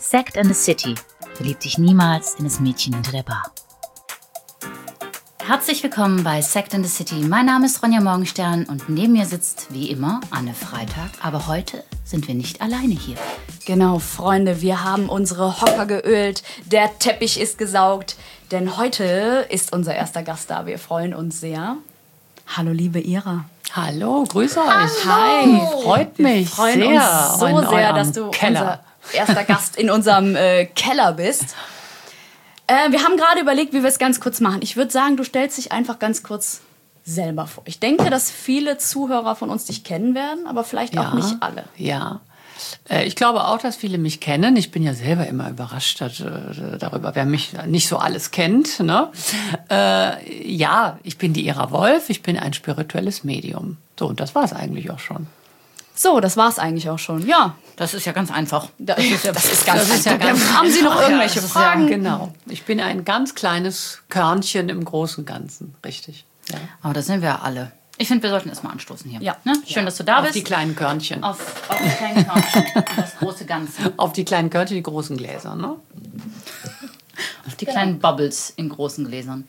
Sect and the City. Verlieb dich niemals in das Mädchen hinter der Bar. Herzlich willkommen bei Sect and the City. Mein Name ist Ronja Morgenstern und neben mir sitzt wie immer Anne Freitag. Aber heute sind wir nicht alleine hier. Genau, Freunde, wir haben unsere Hocker geölt, der Teppich ist gesaugt, denn heute ist unser erster Gast da. Wir freuen uns sehr. Hallo, liebe Ira. Hallo, grüße euch. Hi. Freut mich Wir freuen sehr. uns so sehr, dass du unser erster Gast in unserem Keller bist. Wir haben gerade überlegt, wie wir es ganz kurz machen. Ich würde sagen, du stellst dich einfach ganz kurz selber vor. Ich denke, dass viele Zuhörer von uns dich kennen werden, aber vielleicht auch nicht alle. Ja, ich glaube auch, dass viele mich kennen. Ich bin ja selber immer überrascht darüber, wer mich nicht so alles kennt. Ne? Ja, ich bin die Ira Wolf, ich bin ein spirituelles Medium. So, und das war es eigentlich auch schon. So, das war's eigentlich auch schon. Ja, Das ist ja ganz einfach. das ist ganz einfach. ganz Haben Sie noch einfach. irgendwelche Fragen? Ja, genau. Ich bin ein ganz kleines Körnchen im großen Ganzen, richtig. Ja. Aber das sind wir alle. Ich finde, wir sollten erstmal anstoßen hier. Ja. Ne? Schön, dass du da Auf bist. die kleinen Körnchen. Auf die kleinen Körnchen und das große Ganze. Auf die kleinen Körnchen, die großen Gläser, ne? Auf die kleinen Bubbles in großen Gläsern.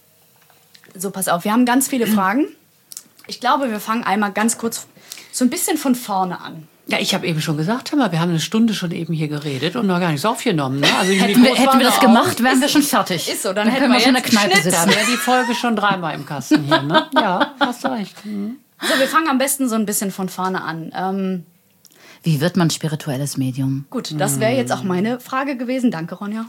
So, pass auf, wir haben ganz viele Fragen. Ich glaube, wir fangen einmal ganz kurz so ein bisschen von vorne an. Ja, ich habe eben schon gesagt, hör mal, wir haben eine Stunde schon eben hier geredet und noch gar nichts aufgenommen. Ne? Also die Hätten wir Mikros waren das da gemacht, wären wir schon fertig. Ist so, dann können hätten wir schon in der jetzt Kneipe geschnitten. Da sitzen. wäre die Folge schon dreimal im Kasten hier. Ne? Ja, hast du recht. Mhm. So, wir fangen am besten so ein bisschen von vorne an. Wie wird man spirituelles Medium? Gut, das wäre jetzt auch meine Frage gewesen. Danke, Ronja.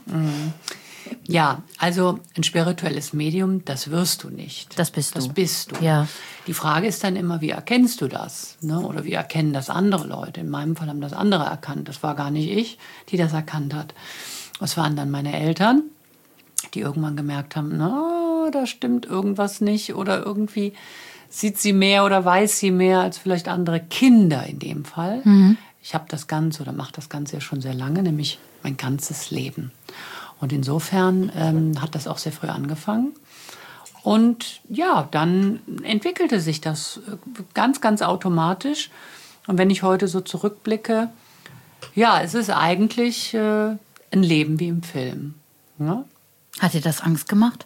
Ja, also ein spirituelles Medium, das wirst du nicht. Das bist du. Das bist du. Ja. Die Frage ist dann immer, wie erkennst du das? Ne? Oder wie erkennen das andere Leute? In meinem Fall haben das andere erkannt. Das war gar nicht ich, die das erkannt hat. Das waren dann meine Eltern, die irgendwann gemerkt haben, na, da stimmt irgendwas nicht. Oder irgendwie sieht sie mehr oder weiß sie mehr als vielleicht andere Kinder in dem Fall. Ich habe das Ganze oder mache das Ganze ja schon sehr lange, nämlich mein ganzes Leben. Und insofern hat das auch sehr früh angefangen. Und ja, dann entwickelte sich das ganz, ganz automatisch. Und wenn ich heute so zurückblicke, ja, es ist eigentlich ein Leben wie im Film. Ja? Hat dir das Angst gemacht?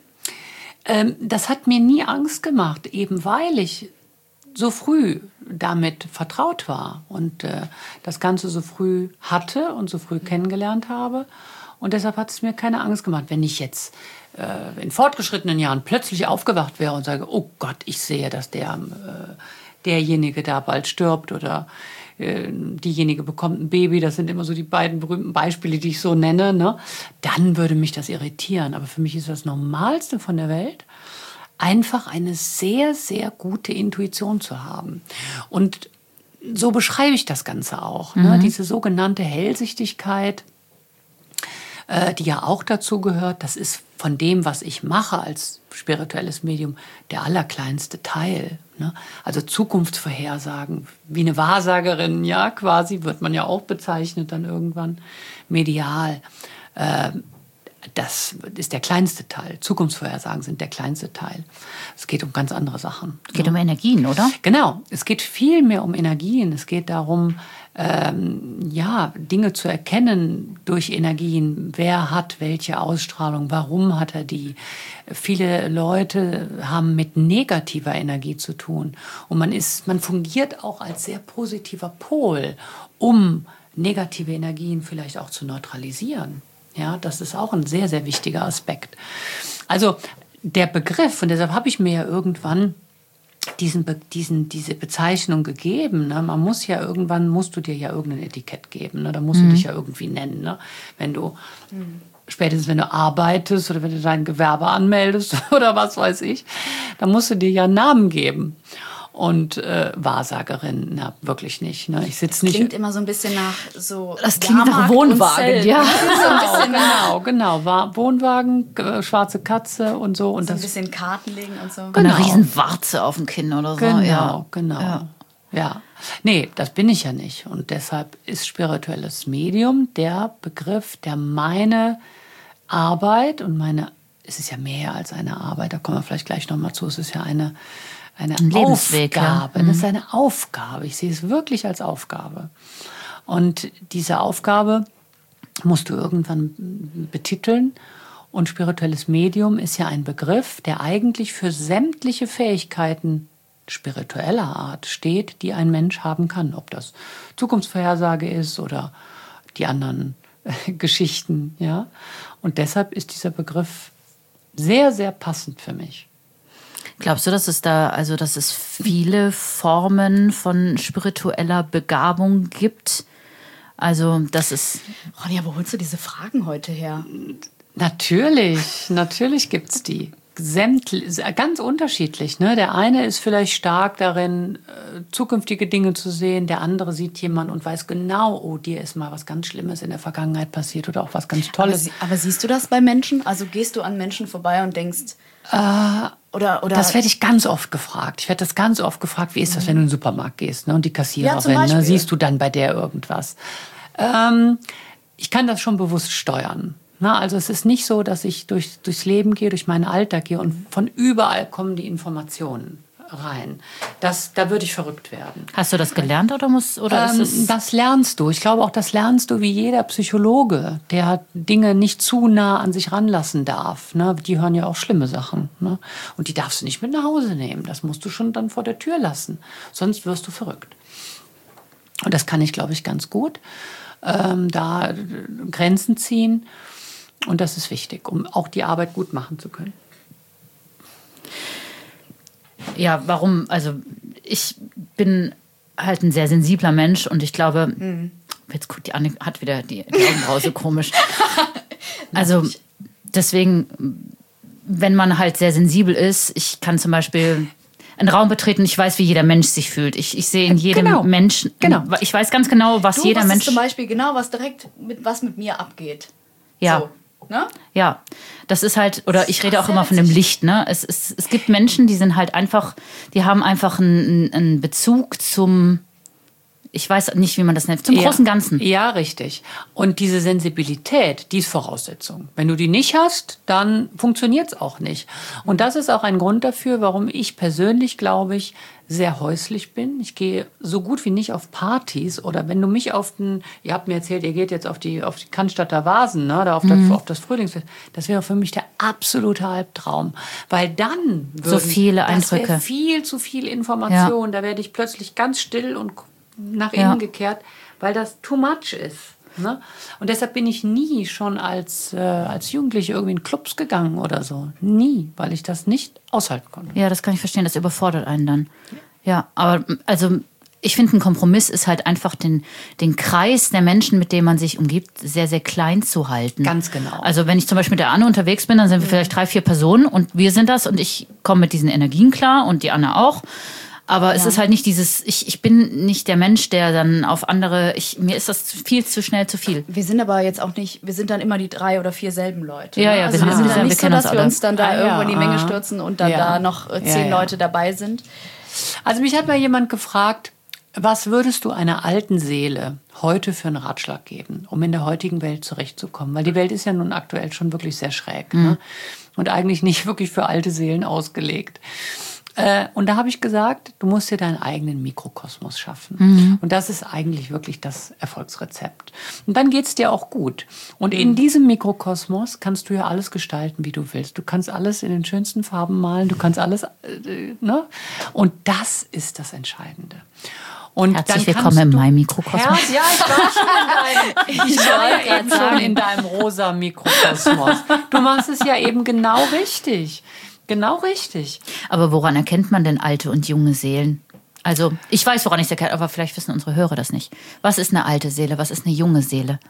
Das hat mir nie Angst gemacht, eben weil ich so früh damit vertraut war und das Ganze so früh hatte und so früh kennengelernt habe. Und deshalb hat es mir keine Angst gemacht, wenn ich jetzt in fortgeschrittenen Jahren plötzlich aufgewacht wäre und sage, oh Gott, ich sehe, dass derjenige da bald stirbt oder diejenige bekommt ein Baby, das sind immer so die beiden berühmten Beispiele, die ich so nenne, ne? Dann würde mich das irritieren. Aber für mich ist das Normalste von der Welt, einfach eine sehr, sehr gute Intuition zu haben. Und so beschreibe ich das Ganze auch. Ne? Diese sogenannte Hellsichtigkeit, die ja auch dazu gehört, das ist von dem, was ich mache als spirituelles Medium, der allerkleinste Teil. Ne? Also Zukunftsvorhersagen, wie eine Wahrsagerin, ja, quasi, wird man ja auch bezeichnet dann irgendwann, medial. Das ist der kleinste Teil. Zukunftsvorhersagen sind der kleinste Teil. Es geht um ganz andere Sachen. Es geht um Energien, oder? Genau, es geht viel mehr um Energien. Es geht darum, ja, Dinge zu erkennen durch Energien. Wer hat welche Ausstrahlung? Warum hat er die? Viele Leute haben mit negativer Energie zu tun. Und man fungiert auch als sehr positiver Pol, um negative Energien vielleicht auch zu neutralisieren. Ja, das ist auch ein sehr, sehr wichtiger Aspekt. Also der Begriff, und deshalb habe ich mir ja irgendwann diese Bezeichnung gegeben. Ne? Irgendwann musst du dir ja irgendein Etikett geben. Ne? Da musst du dich ja irgendwie nennen. Ne? Spätestens wenn du arbeitest oder wenn du dein Gewerbe anmeldest oder was weiß ich, dann musst du dir ja einen Namen geben. Und Wahrsagerin, na, wirklich nicht. Ne? Ich sitze nicht. Klingt immer so ein bisschen nach so. Das klingt nach Wohnwagen, ja. Genau. Wohnwagen, schwarze Katze und so. Und so ein das bisschen Karten legen und so. Und eine Riesenwarze auf dem Kinn oder so. Genau. Ja. Nee, das bin ich ja nicht. Und deshalb ist spirituelles Medium der Begriff, der meine Arbeit und es ist ja mehr als eine Arbeit, da kommen wir vielleicht gleich nochmal zu, es ist ja eine Lebensweg, Aufgabe. Ja. Das ist eine Aufgabe. Ich sehe es wirklich als Aufgabe. Und diese Aufgabe musst du irgendwann betiteln. Und spirituelles Medium ist ja ein Begriff, der eigentlich für sämtliche Fähigkeiten spiritueller Art steht, die ein Mensch haben kann. Ob das Zukunftsvorhersage ist oder die anderen Geschichten. Ja? Und deshalb ist dieser Begriff sehr, sehr passend für mich. Glaubst du, dass es viele Formen von spiritueller Begabung gibt? Also, das ist... Ronja, wo holst du diese Fragen heute her? Natürlich gibt es die. Ganz unterschiedlich. Ne? Der eine ist vielleicht stark darin, zukünftige Dinge zu sehen. Der andere sieht jemanden und weiß genau, oh, dir ist mal was ganz Schlimmes in der Vergangenheit passiert oder auch was ganz Tolles. Aber siehst du das bei Menschen? Also gehst du an Menschen vorbei und denkst... Oder das werde ich ganz oft gefragt. Ich werde das ganz oft gefragt, wie ist das, wenn du in den Supermarkt gehst, ne? Und die Kassiererin, ne? Siehst du dann bei der irgendwas? Ich kann das schon bewusst steuern. Na, also es ist nicht so, dass ich durchs Leben gehe, durch meinen Alltag gehe und von überall kommen die Informationen rein. Da würde ich verrückt werden. Hast du das gelernt oder ist es... Das lernst du. Ich glaube auch, das lernst du wie jeder Psychologe, der Dinge nicht zu nah an sich ranlassen darf. Ne? Die hören ja auch schlimme Sachen. Ne? Und die darfst du nicht mit nach Hause nehmen. Das musst du schon dann vor der Tür lassen. Sonst wirst du verrückt. Und das kann ich, glaube ich, ganz gut. Da Grenzen ziehen. Und das ist wichtig, um auch die Arbeit gut machen zu können. Ja, warum? Also ich bin halt ein sehr sensibler Mensch und ich glaube, jetzt guckt die Anne hat wieder die Augenbraue so komisch. Also deswegen, wenn man halt sehr sensibel ist, ich kann zum Beispiel einen Raum betreten, ich weiß, wie jeder Mensch sich fühlt. Ich sehe in jedem Menschen, ich weiß ganz genau, was jeder Mensch... Du zum Beispiel genau, was mit mir abgeht. Ja. So. Ne? Ja, das ist halt, oder ich rede auch immer von dem Licht, ne? Es gibt Menschen, die sind halt einfach, die haben einfach einen Bezug zum, ich weiß nicht, wie man das nennt, zum großen Ganzen. Ja, richtig. Und diese Sensibilität, die ist Voraussetzung. Wenn du die nicht hast, dann funktioniert es auch nicht. Und das ist auch ein Grund dafür, warum ich persönlich, glaube ich, sehr häuslich bin. Ich gehe so gut wie nicht auf Partys oder wenn du mich ihr habt mir erzählt, ihr geht jetzt auf die Cannstatter Vasen, ne, da auf das Frühlingsfest. Das wäre für mich der absolute Albtraum, weil dann so viele Eindrücke. Das wäre viel zu viel Information. Ja. Da werde ich plötzlich ganz still und nach innen gekehrt, weil das too much ist. Ne? Und deshalb bin ich nie schon als Jugendliche irgendwie in Clubs gegangen oder so. Nie, weil ich das nicht aushalten konnte. Ja, das kann ich verstehen. Das überfordert einen dann. Ja, aber also ich finde, ein Kompromiss ist halt einfach den Kreis der Menschen, mit denen man sich umgibt, sehr, sehr klein zu halten. Ganz genau. Also wenn ich zum Beispiel mit der Anne unterwegs bin, dann sind wir vielleicht 3, 4 Personen und wir sind das und ich komme mit diesen Energien klar und die Anne auch. Aber es ist halt nicht dieses, ich bin nicht der Mensch, der dann auf andere, mir ist das viel zu schnell zu viel. Wir sind aber jetzt auch nicht, wir sind dann immer die 3 oder 4 selben Leute. Ja, ne? ja, also wir sind dann nicht so, dass wir uns dann da irgendwo in die Menge stürzen und dann da noch 10 Leute dabei sind. Also mich hat mal jemand gefragt, was würdest du einer alten Seele heute für einen Ratschlag geben, um in der heutigen Welt zurechtzukommen? Weil die Welt ist ja nun aktuell schon wirklich sehr schräg, ne? Und eigentlich nicht wirklich für alte Seelen ausgelegt. Und da habe ich gesagt, du musst dir deinen eigenen Mikrokosmos schaffen. Und das ist eigentlich wirklich das Erfolgsrezept. Und dann geht es dir auch gut. Und in diesem Mikrokosmos kannst du ja alles gestalten, wie du willst. Du kannst alles in den schönsten Farben malen, du kannst alles, ne? Und das ist das Entscheidende. Und herzlich willkommen in meinem Mikrokosmos. Ja, ich war eben schon in deinem rosa Mikrokosmos. Du machst es ja eben genau richtig. Genau richtig. Aber woran erkennt man denn alte und junge Seelen? Also, ich weiß, woran ich es erkenne, aber vielleicht wissen unsere Hörer das nicht. Was ist eine alte Seele? Was ist eine junge Seele?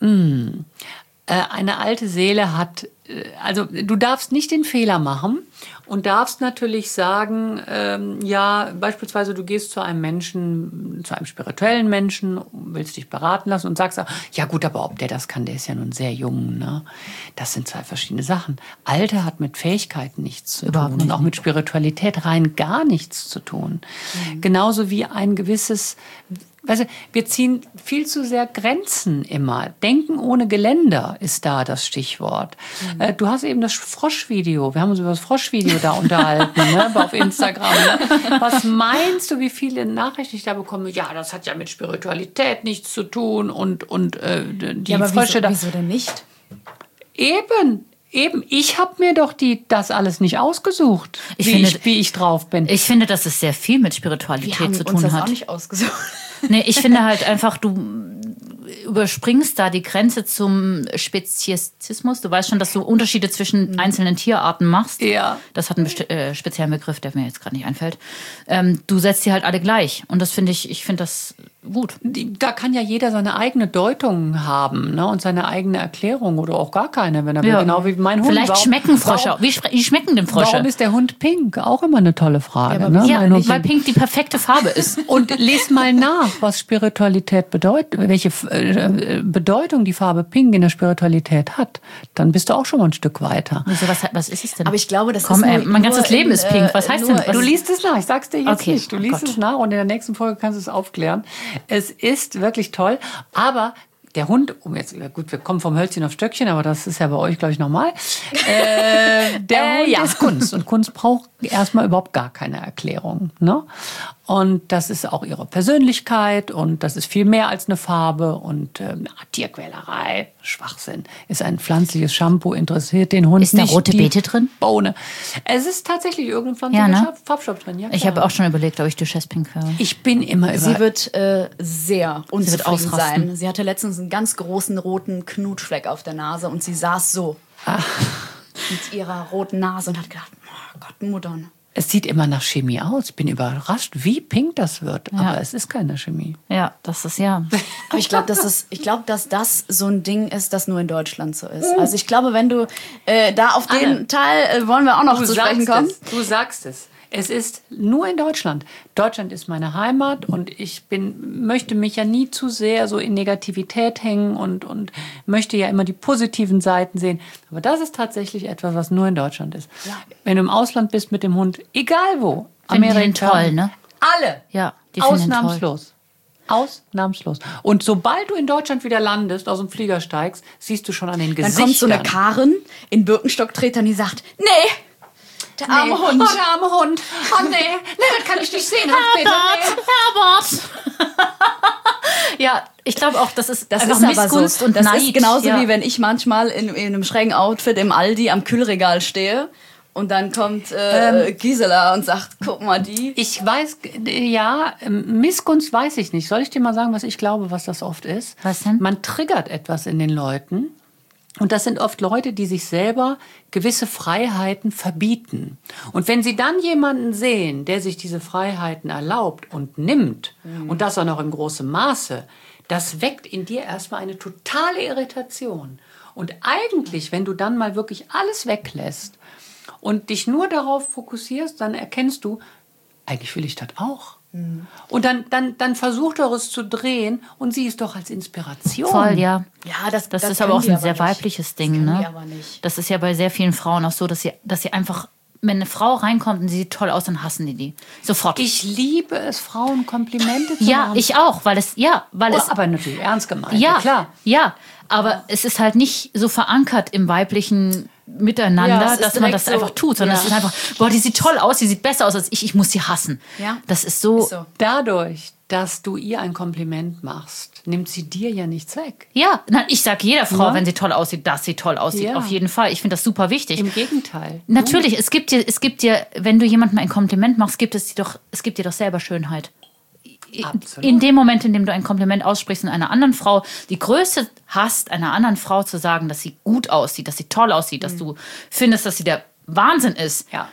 Eine alte Seele hat, also du darfst nicht den Fehler machen und darfst natürlich sagen, ja, beispielsweise du gehst zu einem Menschen, zu einem spirituellen Menschen, willst dich beraten lassen und sagst, ja gut, aber ob der das kann, der ist ja nun sehr jung. Ne? Das sind 2 verschiedene Sachen. Alter hat mit Fähigkeiten nichts zu tun und auch mit Spiritualität rein gar nichts zu tun. Genauso wie ein gewisses weißt du, wir ziehen viel zu sehr Grenzen immer. Denken ohne Geländer ist da das Stichwort. Du hast eben das Froschvideo. Wir haben uns über das Froschvideo da unterhalten, ne, auf Instagram. Ne? Was meinst du, wie viele Nachrichten ich da bekomme? Ja, das hat ja mit Spiritualität nichts zu tun und die aber Frösche da. Wieso denn nicht? Eben. Ich habe mir doch das alles nicht ausgesucht, wie ich drauf bin. Ich finde, dass es sehr viel mit Spiritualität zu tun uns das hat. auch nicht ausgesucht. Nee, ich finde halt einfach, du überspringst da die Grenze zum Speziesismus. Du weißt schon, dass du Unterschiede zwischen einzelnen Tierarten machst. Ja. Das hat einen speziellen Begriff, der mir jetzt gerade nicht einfällt. Du setzt sie halt alle gleich. Und das finde ich finde das gut. Da kann ja jeder seine eigene Deutung haben, ne? Und seine eigene Erklärung oder auch gar keine, wenn er will. Genau wie mein Hund. Vielleicht schmecken Frösche. Wie schmecken denn Frösche? Warum ist der Hund pink? Auch immer eine tolle Frage. Ja, ne? Weil pink die perfekte Farbe ist. Und les mal nach, was Spiritualität bedeutet, welche Bedeutung die Farbe Pink in der Spiritualität hat. Dann bist du auch schon mal ein Stück weiter. Wieso, was ist es denn? Aber ich glaube, das Komm, ist mein ganzes Leben ist pink. Was heißt denn? Du liest es nach, ich sag's dir jetzt Okay. nicht. Du liest es nach und in der nächsten Folge kannst du es aufklären. Es ist wirklich toll, aber der Hund, gut, wir kommen vom Hölzchen auf Stöckchen, aber das ist ja bei euch, glaube ich, normal. Der Hund ist Kunst und Kunst braucht erstmal überhaupt gar keine Erklärung. Ne? Und das ist auch ihre Persönlichkeit und das ist viel mehr als eine Farbe und Tierquälerei, Schwachsinn. Ist ein pflanzliches Shampoo, interessiert den Hund Ist da nicht. rote Beete drin? Bohne. Es ist tatsächlich irgendein pflanzlicher Farbstoff drin. Ja, Ich habe auch schon überlegt, ob ich Duchesse Pink höre. Ich bin immer Sie wird sehr unzufrieden ausrasten. sein. Sie hatte letztens einen ganz großen roten Knutschfleck auf der Nase und sie saß so mit ihrer roten Nase und hat gedacht, oh Gott, Muttern. Es sieht immer nach Chemie aus. Ich bin überrascht, wie pink das wird. Ja. Aber es ist keine Chemie. Ja, das ist ja. Aber ich glaube, dass das so ein Ding ist, das nur in Deutschland so ist. Also ich glaube, wenn du da auf den Teil wollen wir auch noch zu sprechen kommen. Du sagst es. Es ist nur in Deutschland. Deutschland ist meine Heimat und ich möchte mich ja nie zu sehr so in Negativität hängen und möchte ja immer die positiven Seiten sehen. Aber das ist tatsächlich etwas, was nur in Deutschland ist. Ja. Wenn du im Ausland bist mit dem Hund, egal wo, Finden die den toll, ne? Alle. Ja, die finden den toll. Ausnahmslos. Ausnahmslos. Und sobald du in Deutschland wieder landest, aus dem Flieger steigst, siehst du schon an den Gesichtern. Dann kommt so eine Karin in Birkenstocktretern, die sagt, nee, der arme Hund. Oh, der arme Hund. Oh, nee, das kann ich nicht sehen. Herbert! Ja, ich glaube auch, das ist einfach aber Missgunst so. und das Neid. ist genauso ja. wie wenn ich manchmal in einem schrägen Outfit im Aldi am Kühlregal stehe und dann kommt Gisela und sagt, guck mal die. Ich weiß, ja, Missgunst weiß ich nicht. Soll ich dir mal sagen, was ich glaube, was das oft ist? Was denn? Man triggert etwas in den Leuten. Und das sind oft Leute, die sich selber gewisse Freiheiten verbieten. Und wenn sie dann jemanden sehen, der sich diese Freiheiten erlaubt und nimmt, und das auch noch in großem Maße, das weckt in dir erstmal eine totale Irritation. Und eigentlich, wenn du dann mal wirklich alles weglässt und dich nur darauf fokussierst, dann erkennst du, eigentlich will ich das auch. Und dann versuch doch es zu drehen und sieh es doch als Inspiration. Voll, ja. Ja, das ist aber auch ein sehr weibliches Ding, das ne? aber nicht. Das ist ja bei sehr vielen Frauen auch so, dass sie einfach, wenn eine Frau reinkommt und sie sieht toll aus, dann hassen die sofort. Ich liebe es, Frauen Komplimente zu ja, machen. ich auch, weil es Aber natürlich ernst gemeint. ja, klar. Ja, aber es ist halt nicht so verankert im weiblichen Miteinander, Ja, es ist dass man direkt das so, einfach tut, sondern ja. es ist einfach, boah, die sieht toll aus, die sieht besser aus als ich muss sie hassen. Ja. Das ist so. Ist so. Dadurch, dass du ihr ein Kompliment machst, nimmt sie dir ja nichts weg. Ja, ich sage jeder Frau, Ja. wenn sie toll aussieht, dass sie toll aussieht. Ja. Auf jeden Fall. Ich finde das super wichtig. Im Gegenteil. Natürlich, es gibt dir, wenn du jemandem ein Kompliment machst, es gibt dir doch selber Schönheit. Absolut. In dem Moment, in dem du ein Kompliment aussprichst und einer anderen Frau die Größe hast, einer anderen Frau zu sagen, dass sie gut aussieht, dass sie toll aussieht, dass du findest, dass sie der Wahnsinn ist, Ja,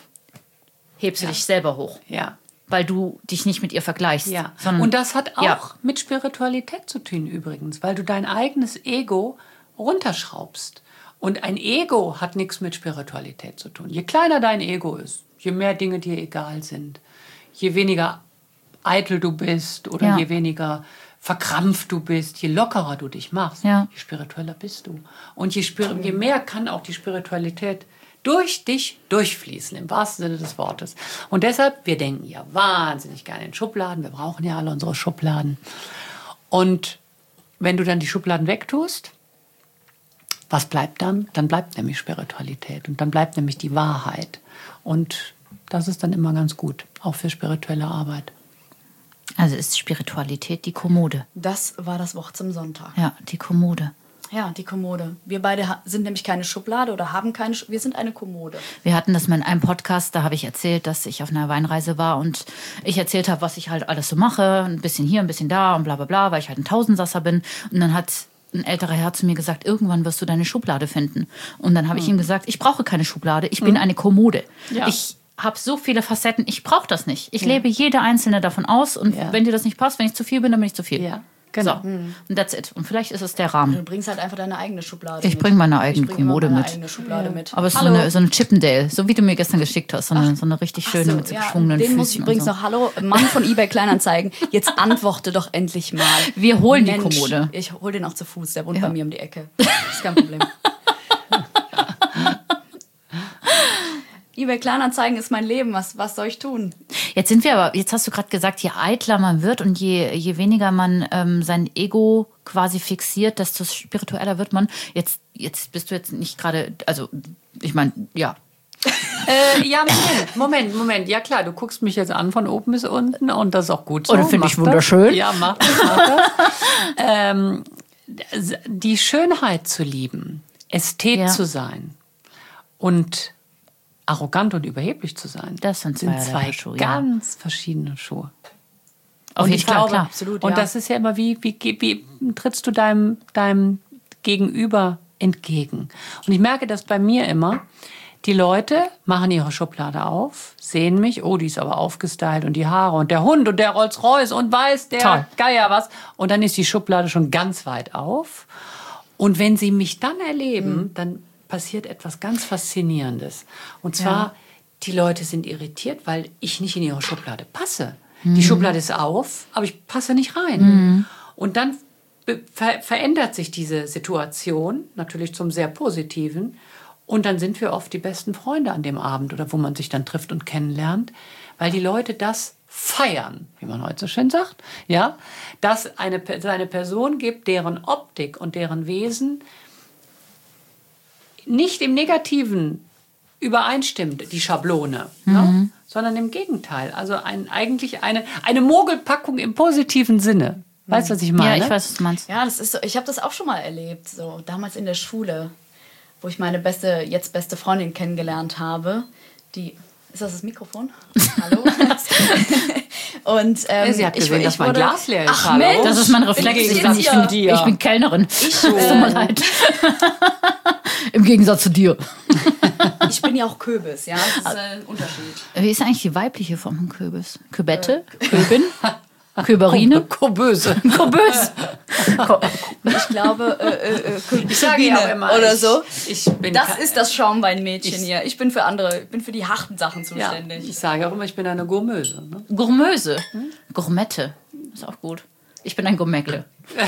hebst du dich selber hoch. ja. Weil du dich nicht mit ihr vergleichst. Ja, Sondern, und das hat auch Ja. mit Spiritualität zu tun übrigens, weil du dein eigenes Ego runterschraubst. Und ein Ego hat nichts mit Spiritualität zu tun. Je kleiner dein Ego ist, je mehr Dinge dir egal sind, je weniger eitel du bist oder Ja. je weniger verkrampft du bist, je lockerer du dich machst, Ja. je spiritueller bist du. Und je mehr kann auch die Spiritualität durch dich durchfließen, im wahrsten Sinne des Wortes. Und deshalb, wir denken ja wahnsinnig gerne in Schubladen. Wir brauchen ja alle unsere Schubladen. Und wenn du dann die Schubladen wegtust, was bleibt dann? Dann bleibt nämlich Spiritualität und dann bleibt nämlich die Wahrheit. Und das ist dann immer ganz gut, auch für spirituelle Arbeit. Also ist Spiritualität die Kommode. Das war das Wort zum Sonntag. Ja, die Kommode. Ja, die Kommode. Wir beide sind nämlich keine Schublade oder haben keine wir sind eine Kommode. Wir hatten das mal in einem Podcast, da habe ich erzählt, dass ich auf einer Weinreise war und ich erzählt habe, was ich halt alles so mache. Ein bisschen hier, ein bisschen da und bla bla bla, weil ich halt ein Tausendsasser bin. Und dann hat ein älterer Herr zu mir gesagt, irgendwann wirst du deine Schublade finden. Und dann habe ich ihm gesagt, ich brauche keine Schublade, ich bin eine Kommode. Ja. Ich habe so viele Facetten, ich brauche das nicht. Ich lebe jede einzelne davon aus und wenn dir das nicht passt, wenn ich zu viel bin, dann bin ich zu viel. Ja, genau. So. Und that's it. Und vielleicht ist es der Rahmen. Du bringst halt einfach deine eigene Schublade Ich bringe meine eigene Ich bringe immer Kommode meine mit. eigene Schublade mit. Aber es ist Hallo. so eine Chippendale, so wie du mir gestern geschickt hast. So eine richtig schöne Ach so, mit so ja, geschwungenen den Füßen. muss ich übrigens und so. noch, hallo, Mann von eBay Kleinanzeigen, jetzt antworte doch endlich mal. Wir holen die Mensch, Kommode. Ich hole den auch zu Fuß, der wohnt bei mir um die Ecke. Ist kein Problem. eBay Kleinanzeigen ist mein Leben, was soll ich tun? Jetzt hast du gerade gesagt, je eitler man wird und je weniger man sein Ego quasi fixiert, desto spiritueller wird man. Jetzt bist du jetzt nicht gerade, also ich meine, ja. Ja, Moment. Ja klar, du guckst mich jetzt an von oben bis unten und das ist auch gut so. Oh, das finde ich Mach wunderschön. Das. Ja, mach das. Die Schönheit zu lieben, Ästhet zu sein und arrogant und überheblich zu sein, Das sind zwei Schuhe, ganz verschiedene Schuhe. Auf Und jeden ich Fall, glaube, klar. Absolut, und ja. das ist ja immer, wie trittst du deinem Gegenüber entgegen? Und ich merke das bei mir immer, die Leute machen ihre Schublade auf, sehen mich, oh, die ist aber aufgestylt und die Haare und der Hund und der Rolls-Royce und weiß der Toll. Geier was. Und dann ist die Schublade schon ganz weit auf. Und wenn sie mich dann erleben, dann passiert etwas ganz Faszinierendes. Und zwar, die Leute sind irritiert, weil ich nicht in ihre Schublade passe. Die Schublade ist auf, aber ich passe nicht rein. Und dann verändert sich diese Situation, natürlich zum sehr Positiven. Und dann sind wir oft die besten Freunde an dem Abend oder wo man sich dann trifft und kennenlernt, weil die Leute das feiern, wie man heute so schön sagt, ja, dass es eine Person gibt, deren Optik und deren Wesen nicht im Negativen übereinstimmt, die Schablone, ne? Sondern im Gegenteil. Also eigentlich eine Mogelpackung im positiven Sinne. Weißt du, was ich meine? Ja, ich weiß, was du meinst. Ja, das ist so, ich habe das auch schon mal erlebt, so damals in der Schule, wo ich meine jetzt beste Freundin kennengelernt habe. Ist das Mikrofon? Hallo? Und Sie hat gesehen, dass mein Glas leer ist. Ach, Hallo? Mensch, Das ist mein Reflex. Ich bin Kellnerin. Es tut mir leid. Im Gegensatz zu dir. Ich bin ja auch Köbis, ja, das ist ein Unterschied. Wie ist eigentlich die weibliche Form von Kürbis? Kübette? Köbin? Köberine? Koböse. Köbös? Ich glaube, Ich sage ja auch immer, oder so. Das ist das Schaumweinmädchen hier. Ich bin für die harten Sachen Ja, zuständig. ich sage auch immer, ich bin eine Gourmeuse. Ne? Gourmeuse. Gourmette. Ist auch gut. Ich bin ein Gourmetle.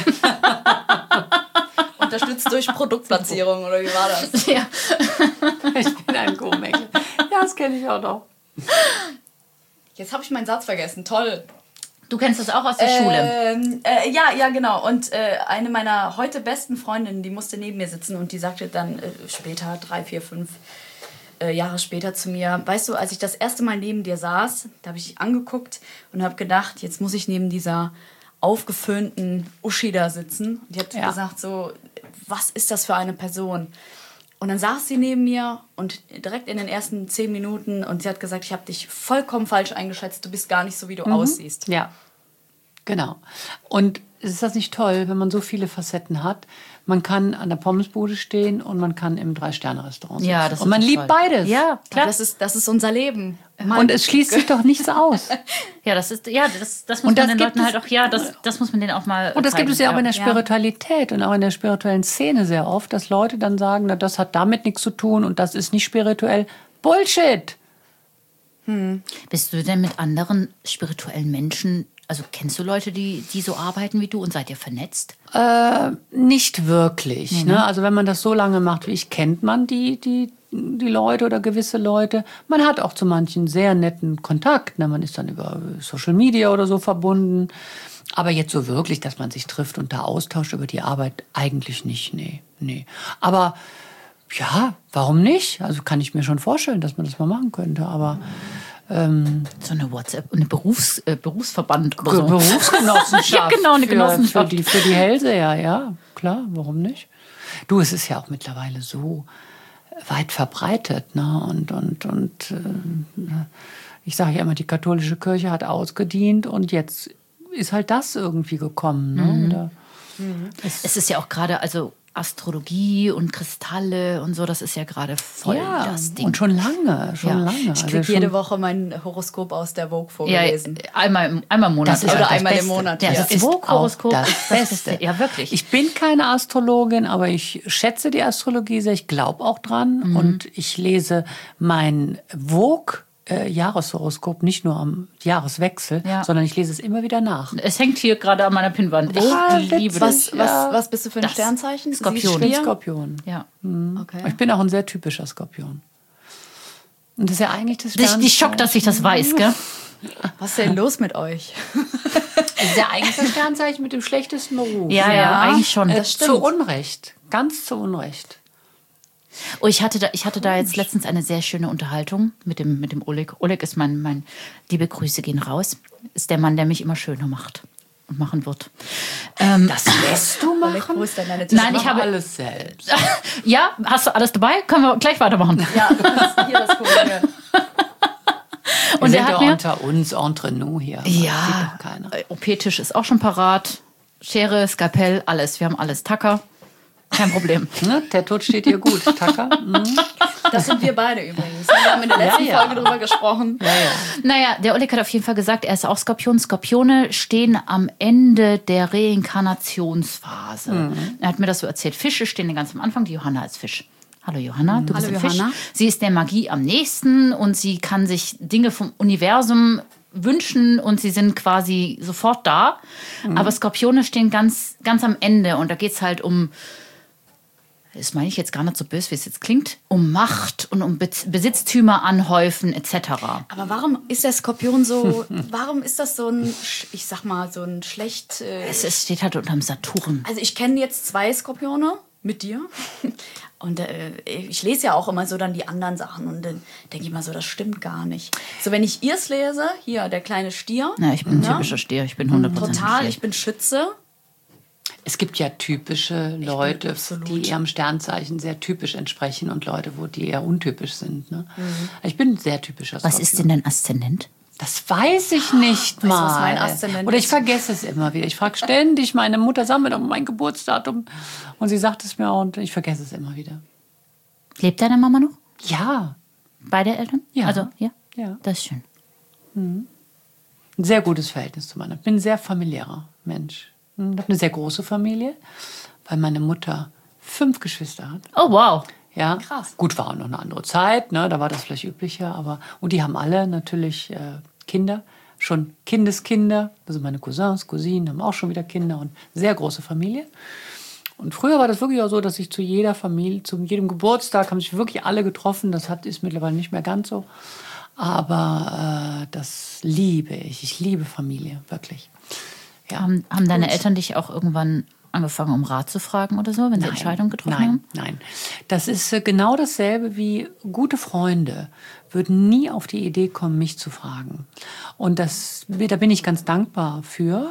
Unterstützt durch Produktplatzierung, oder wie war das? Ja. Ich bin ein Gourmet. Ja, das kenne ich auch noch. Jetzt habe ich meinen Satz vergessen. Toll. Du kennst das auch aus der Schule. Ja, genau. Und eine meiner heute besten Freundinnen, die musste neben mir sitzen und die sagte dann später, 3, 4, 5 Jahre später zu mir, weißt du, als ich das erste Mal neben dir saß, da habe ich dich angeguckt und habe gedacht, jetzt muss ich neben dieser aufgeföhnten Uschi da sitzen. Und die hat gesagt so, was ist das für eine Person? Und dann saß sie neben mir und direkt in den ersten 10 Minuten und sie hat gesagt, ich habe dich vollkommen falsch eingeschätzt, du bist gar nicht so, wie du aussiehst. Ja, genau. Und ist das nicht toll, wenn man so viele Facetten hat? Man kann an der Pommesbude stehen und man kann im 3-Sterne-Restaurant sitzen. Ja, das ist und man toll. liebt beides. Ja, klar. Das ist unser Leben. Und es schließt sich doch nichts aus. Ja, das muss Und man das den gibt Leuten es- halt auch, das muss man denen auch mal Und das gibt zeigen. es ja auch in der Spiritualität und auch in der spirituellen Szene sehr oft, dass Leute dann sagen, na, das hat damit nichts zu tun und das ist nicht spirituell. Bullshit! Bist du denn mit anderen spirituellen Menschen, also kennst du Leute, die so arbeiten wie du und seid ihr vernetzt? Nicht wirklich. Ne? Also wenn man das so lange macht wie ich, kennt man die die Leute oder gewisse Leute. Man hat auch zu manchen sehr netten Kontakt. Ne? Man ist dann über Social Media oder so verbunden. Aber jetzt so wirklich, dass man sich trifft und da austauscht über die Arbeit, eigentlich nicht. Nee. Aber ja, warum nicht? Also kann ich mir schon vorstellen, dass man das mal machen könnte. Aber so eine WhatsApp, eine Berufsverband oder so. Berufsgenossenschaft. Ja, genau, eine Genossenschaft. Für die Hellseher, ja, klar, warum nicht? Du, es ist ja auch mittlerweile so weit verbreitet, ne? Und ich sage ja immer, die katholische Kirche hat ausgedient und jetzt ist halt das irgendwie gekommen, ne? Es ist ja auch gerade, also Astrologie und Kristalle und so, das ist ja gerade voll das Ding. Und schon lange. Ich kriege jede Woche mein Horoskop aus der Vogue vorgelesen. Ja, einmal im Monat. Oder einmal im Monat. Ja, das Vogue-Horoskop das Beste. Ja, wirklich. Ich bin keine Astrologin, aber ich schätze die Astrologie sehr. Ich glaube auch dran. Und ich lese mein Vogue-Jahreshoroskop nicht nur am Jahreswechsel, sondern ich lese es immer wieder nach. Es hängt hier gerade an meiner Pinnwand. Ich liebe das. Was bist du für ein Sternzeichen? Skorpion. Ich bin Skorpion. Ja. Okay. Ich bin auch ein sehr typischer Skorpion. Und das ist ja eigentlich das Sternzeichen. Dich schockt, dass ich das weiß, gell? Was ist denn los mit euch? Das ist ja eigentlich das Sternzeichen mit dem schlechtesten Beruf. Ja, eigentlich schon. Zu Unrecht. Ganz zu Unrecht. Oh, ich hatte da jetzt letztens eine sehr schöne Unterhaltung mit dem Oleg. Oleg ist mein liebe Grüße gehen raus. Ist der Mann, der mich immer schöner macht und machen wird. Das lässt du machen? Wo ist denn deine Nein, ich habe alles selbst. Ja, hast du alles dabei? Können wir gleich weitermachen. Ja, hier das Folie. Und Wir er sind hat ja mir unter uns entre nous hier. Das sieht doch keiner. OP-Tisch ist auch schon parat. Schere, Skalpell, alles. Wir haben alles. Tacker, kein Problem. Ne? Der Tod steht dir gut, Tacker. Das sind wir beide übrigens. Wir haben in der letzten Folge drüber gesprochen. Naja, der Oleg hat auf jeden Fall gesagt, er ist auch Skorpion. Skorpione stehen am Ende der Reinkarnationsphase. Er hat mir das so erzählt. Fische stehen ganz am Anfang. Die Johanna ist Fisch. Hallo Johanna, du bist ein Fisch. Sie ist der Magie am nächsten und sie kann sich Dinge vom Universum wünschen und sie sind quasi sofort da. Aber Skorpione stehen ganz, ganz am Ende und da geht es halt um, das meine ich jetzt gar nicht so böse, wie es jetzt klingt, um Macht und um Besitztümer anhäufen etc. Aber warum ist der Skorpion so, warum ist das so ein, ich sag mal, so ein schlecht... Es steht halt unterm Saturn. Also ich kenne jetzt 2 Skorpione mit dir und ich lese ja auch immer so dann die anderen Sachen und dann denke ich mal so, das stimmt gar nicht. So, wenn ich ihrs lese, hier, der kleine Stier. Ja, ich bin ein typischer Stier, ich bin 100% Total, Stier. ich bin Schütze. Es gibt ja typische Leute, die ihrem Sternzeichen sehr typisch entsprechen und Leute, die eher untypisch sind. Ne? Ich bin ein sehr typischer Skorpion. Was ist denn dein Aszendent? Das weiß ich nicht mal. Weißt du, was mein Aszendent Oder ich ist? vergesse es immer wieder. Ich frage ständig meine Mutter, sag mir doch mein Geburtsdatum. Und sie sagt es mir auch und ich vergesse es immer wieder. Lebt deine Mama noch? Ja. Beide Eltern? Ja. Also, ja? Ja. Das ist schön. Ein sehr gutes Verhältnis zu meiner. Ich bin ein sehr familiärer Mensch. Ich habe eine sehr große Familie, weil meine Mutter 5 Geschwister hat. Oh, wow. Ja, Krass. Gut, war auch noch eine andere Zeit, ne? Da war das vielleicht üblicher, aber und die haben alle natürlich Kinder, schon Kindeskinder, also meine Cousins, Cousinen haben auch schon wieder Kinder und sehr große Familie. Und früher war das wirklich auch so, dass sich zu jeder Familie, zu jedem Geburtstag haben sich wirklich alle getroffen. Das ist mittlerweile nicht mehr ganz so, aber das liebe ich. Ich liebe Familie, wirklich. Ja. Haben deine Eltern dich auch irgendwann angefangen, um Rat zu fragen oder so, wenn sie Entscheidungen getroffen haben? Nein. Das ist genau dasselbe wie gute Freunde würden nie auf die Idee kommen, mich zu fragen. Und da bin ich ganz dankbar für.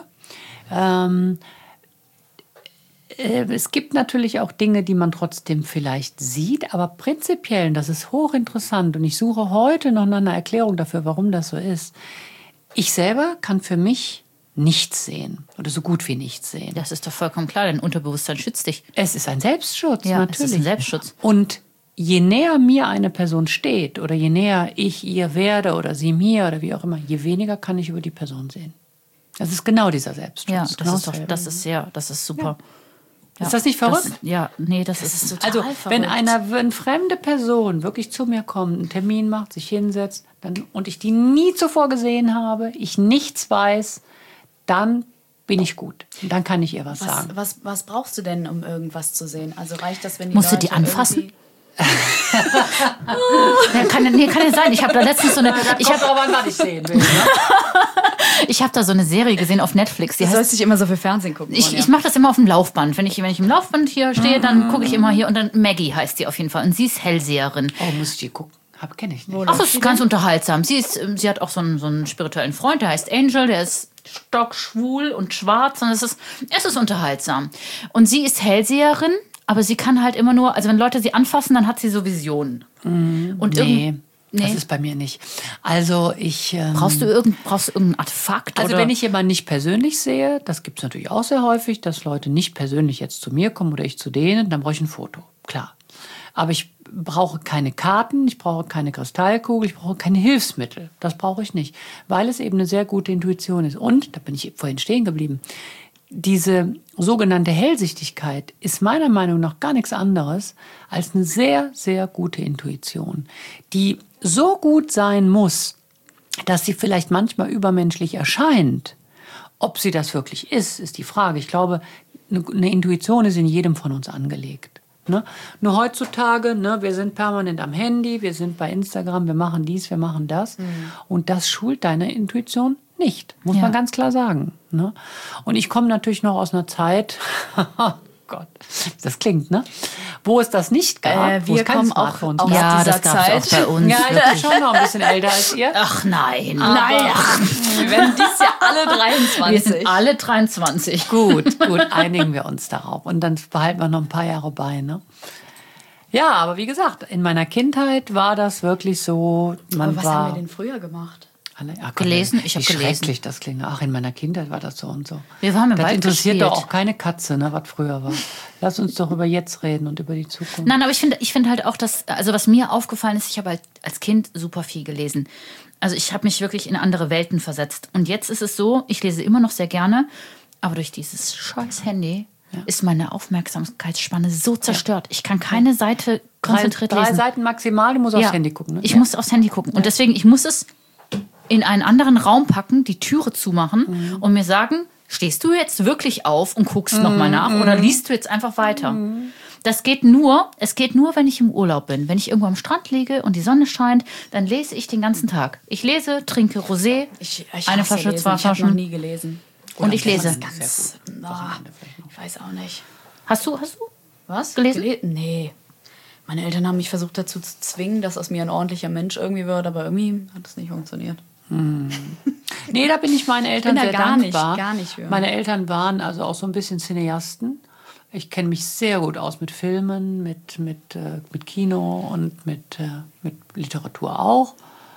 Es gibt natürlich auch Dinge, die man trotzdem vielleicht sieht, aber prinzipiell, das ist hochinteressant und ich suche heute noch nach einer Erklärung dafür, warum das so ist. Ich selber kann für mich nichts sehen oder so gut wie nichts sehen. Das ist doch vollkommen klar, dein Unterbewusstsein schützt dich. Es ist ein Selbstschutz, Ja, natürlich. es ist ein Selbstschutz. Und je näher mir eine Person steht oder je näher ich ihr werde oder sie mir oder wie auch immer, je weniger kann ich über die Person sehen. Das ist genau dieser Selbstschutz. Ja, genau das ist super. Ja. Ist das nicht verrückt? Das ist total Also, verrückt. wenn eine fremde Person wirklich zu mir kommt, einen Termin macht, sich hinsetzt und ich die nie zuvor gesehen habe, ich nichts weiß, dann bin ich gut. Und dann kann ich ihr was sagen. Was brauchst du denn, um irgendwas zu sehen? Also reicht das, wenn die Musst du Leute die anfassen? irgendwie- Ja, kann ja sein. Ich habe da letztens so eine... Ich habe aber was ich sehen will. Ne? Ich habe da so eine Serie gesehen auf Netflix. Du sollst dich immer so für Fernsehen gucken. Ich mache das immer auf dem Laufband. Wenn ich im Laufband hier stehe, dann gucke ich immer hier. Und dann Maggie heißt die auf jeden Fall. Und sie ist Hellseherin. Oh, muss ich die gucken? Kenne ich nicht. Ach, das ist ganz unterhaltsam. Sie hat auch so einen spirituellen Freund, der heißt Angel, der ist stockschwul und schwarz. Und es ist unterhaltsam. Und sie ist Hellseherin, aber sie kann halt immer nur, also wenn Leute sie anfassen, dann hat sie so Visionen. Und Nee, das ist bei mir nicht. Also Brauchst du irgendein Artefakt? Also oder? wenn ich jemanden nicht persönlich sehe, das gibt es natürlich auch sehr häufig, dass Leute nicht persönlich jetzt zu mir kommen oder ich zu denen, dann brauche ich ein Foto, klar. Aber ich brauche keine Karten, ich brauche keine Kristallkugel, ich brauche keine Hilfsmittel. Das brauche ich nicht, weil es eben eine sehr gute Intuition ist. Und, da bin ich vorhin stehen geblieben, diese sogenannte Hellsichtigkeit ist meiner Meinung nach gar nichts anderes als eine sehr, sehr gute Intuition, die so gut sein muss, dass sie vielleicht manchmal übermenschlich erscheint. Ob sie das wirklich ist die Frage. Ich glaube, eine Intuition ist in jedem von uns angelegt. Ne? Nur heutzutage, ne, wir sind permanent am Handy, wir sind bei Instagram, wir machen dies, wir machen das. Und das schult deine Intuition nicht, muss man ganz klar sagen. Ne? Und ich komme natürlich noch aus einer Zeit, oh Gott, das klingt, ne? Wo es das nicht gab. Wir kommen auch aus ja, dieser das gab's Zeit. auch bei uns. Ja, ich bin schon noch ein bisschen älter als ihr. Ach nein. Nein, wir werden dieses Jahr alle 23. Wir sind alle 23. Gut, einigen wir uns darauf. Und dann behalten wir noch ein paar Jahre bei, ne? Ja, aber wie gesagt, in meiner Kindheit war das wirklich so. Aber was haben wir denn früher gemacht? Gelesen? Ich habe wie gelesen. schrecklich das klingt. Ach, in meiner Kindheit war das so und so. Wir haben im Das Wald interessiert gespielt. doch auch keine Katze, ne, was früher war. Lass uns doch über jetzt reden und über die Zukunft. Nein, aber ich finde halt auch, dass, also was mir aufgefallen ist, ich habe halt als Kind super viel gelesen. Also ich habe mich wirklich in andere Welten versetzt. Und jetzt ist es so, ich lese immer noch sehr gerne, aber durch dieses scheiß Handy ist meine Aufmerksamkeitsspanne so zerstört. Ich kann keine Seite konzentriert drei lesen. Seiten maximal, du musst aufs Handy gucken. Ne? Ich muss aufs Handy gucken. Und deswegen, ich muss es in einen anderen Raum packen, die Türe zumachen und mir sagen, stehst du jetzt wirklich auf und guckst nochmal nach oder liest du jetzt einfach weiter? Es geht nur, wenn ich im Urlaub bin. Wenn ich irgendwo am Strand liege und die Sonne scheint, dann lese ich den ganzen Tag. Ich lese, trinke Rosé, eine Flasche, lesen. zwei Ich habe Flaschen. noch nie gelesen. Und ich lese. Ich weiß auch nicht. Hast du Was? gelesen? Nee. Meine Eltern haben mich versucht dazu zu zwingen, dass aus mir ein ordentlicher Mensch irgendwie wird, aber irgendwie hat es nicht funktioniert. Nee, da bin ich meinen Eltern bin da sehr gar dankbar. nicht für. Meine Eltern waren also auch so ein bisschen Cineasten. Ich kenne mich sehr gut aus mit Filmen, mit Kino und mit Literatur auch.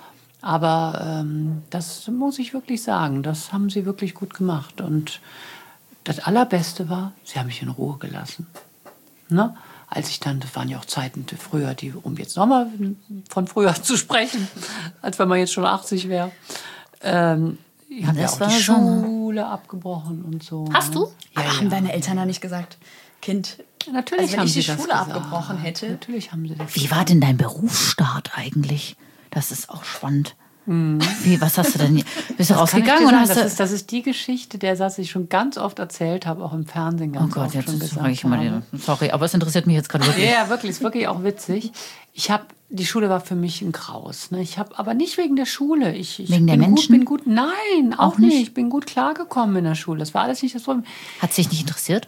Aber das muss ich wirklich sagen, das haben sie wirklich gut gemacht. Und das Allerbeste war, sie haben mich in Ruhe gelassen. Ne? Als ich dann, das waren ja auch Zeiten früher, um jetzt nochmal von früher zu sprechen, als wenn man jetzt schon 80 wäre. Ich habe ja auch die Schule abgebrochen und so. Hast du? Aber haben deine Eltern da nicht gesagt, Kind, Natürlich also wenn haben ich die sie das Schule gesagt. abgebrochen hätte? Natürlich haben sie das Wie war denn dein Berufsstart eigentlich? Das ist auch spannend. Was hast du denn? Bist du rausgegangen oder hast du... Das ist die Geschichte, der Satz, den ich schon ganz oft erzählt habe, auch im Fernsehen ganz Oh Gott, oft jetzt schon frage ich gesagt mal habe. sorry, aber es interessiert mich jetzt gerade wirklich. Ja, wirklich, ist wirklich auch witzig. Die Schule war für mich ein Graus. Ne? Ich habe aber nicht wegen der Schule. Wegen der Menschen? Nein, auch nicht. Ich bin gut klargekommen in der Schule. Das war alles nicht das Problem. Hat sich nicht interessiert?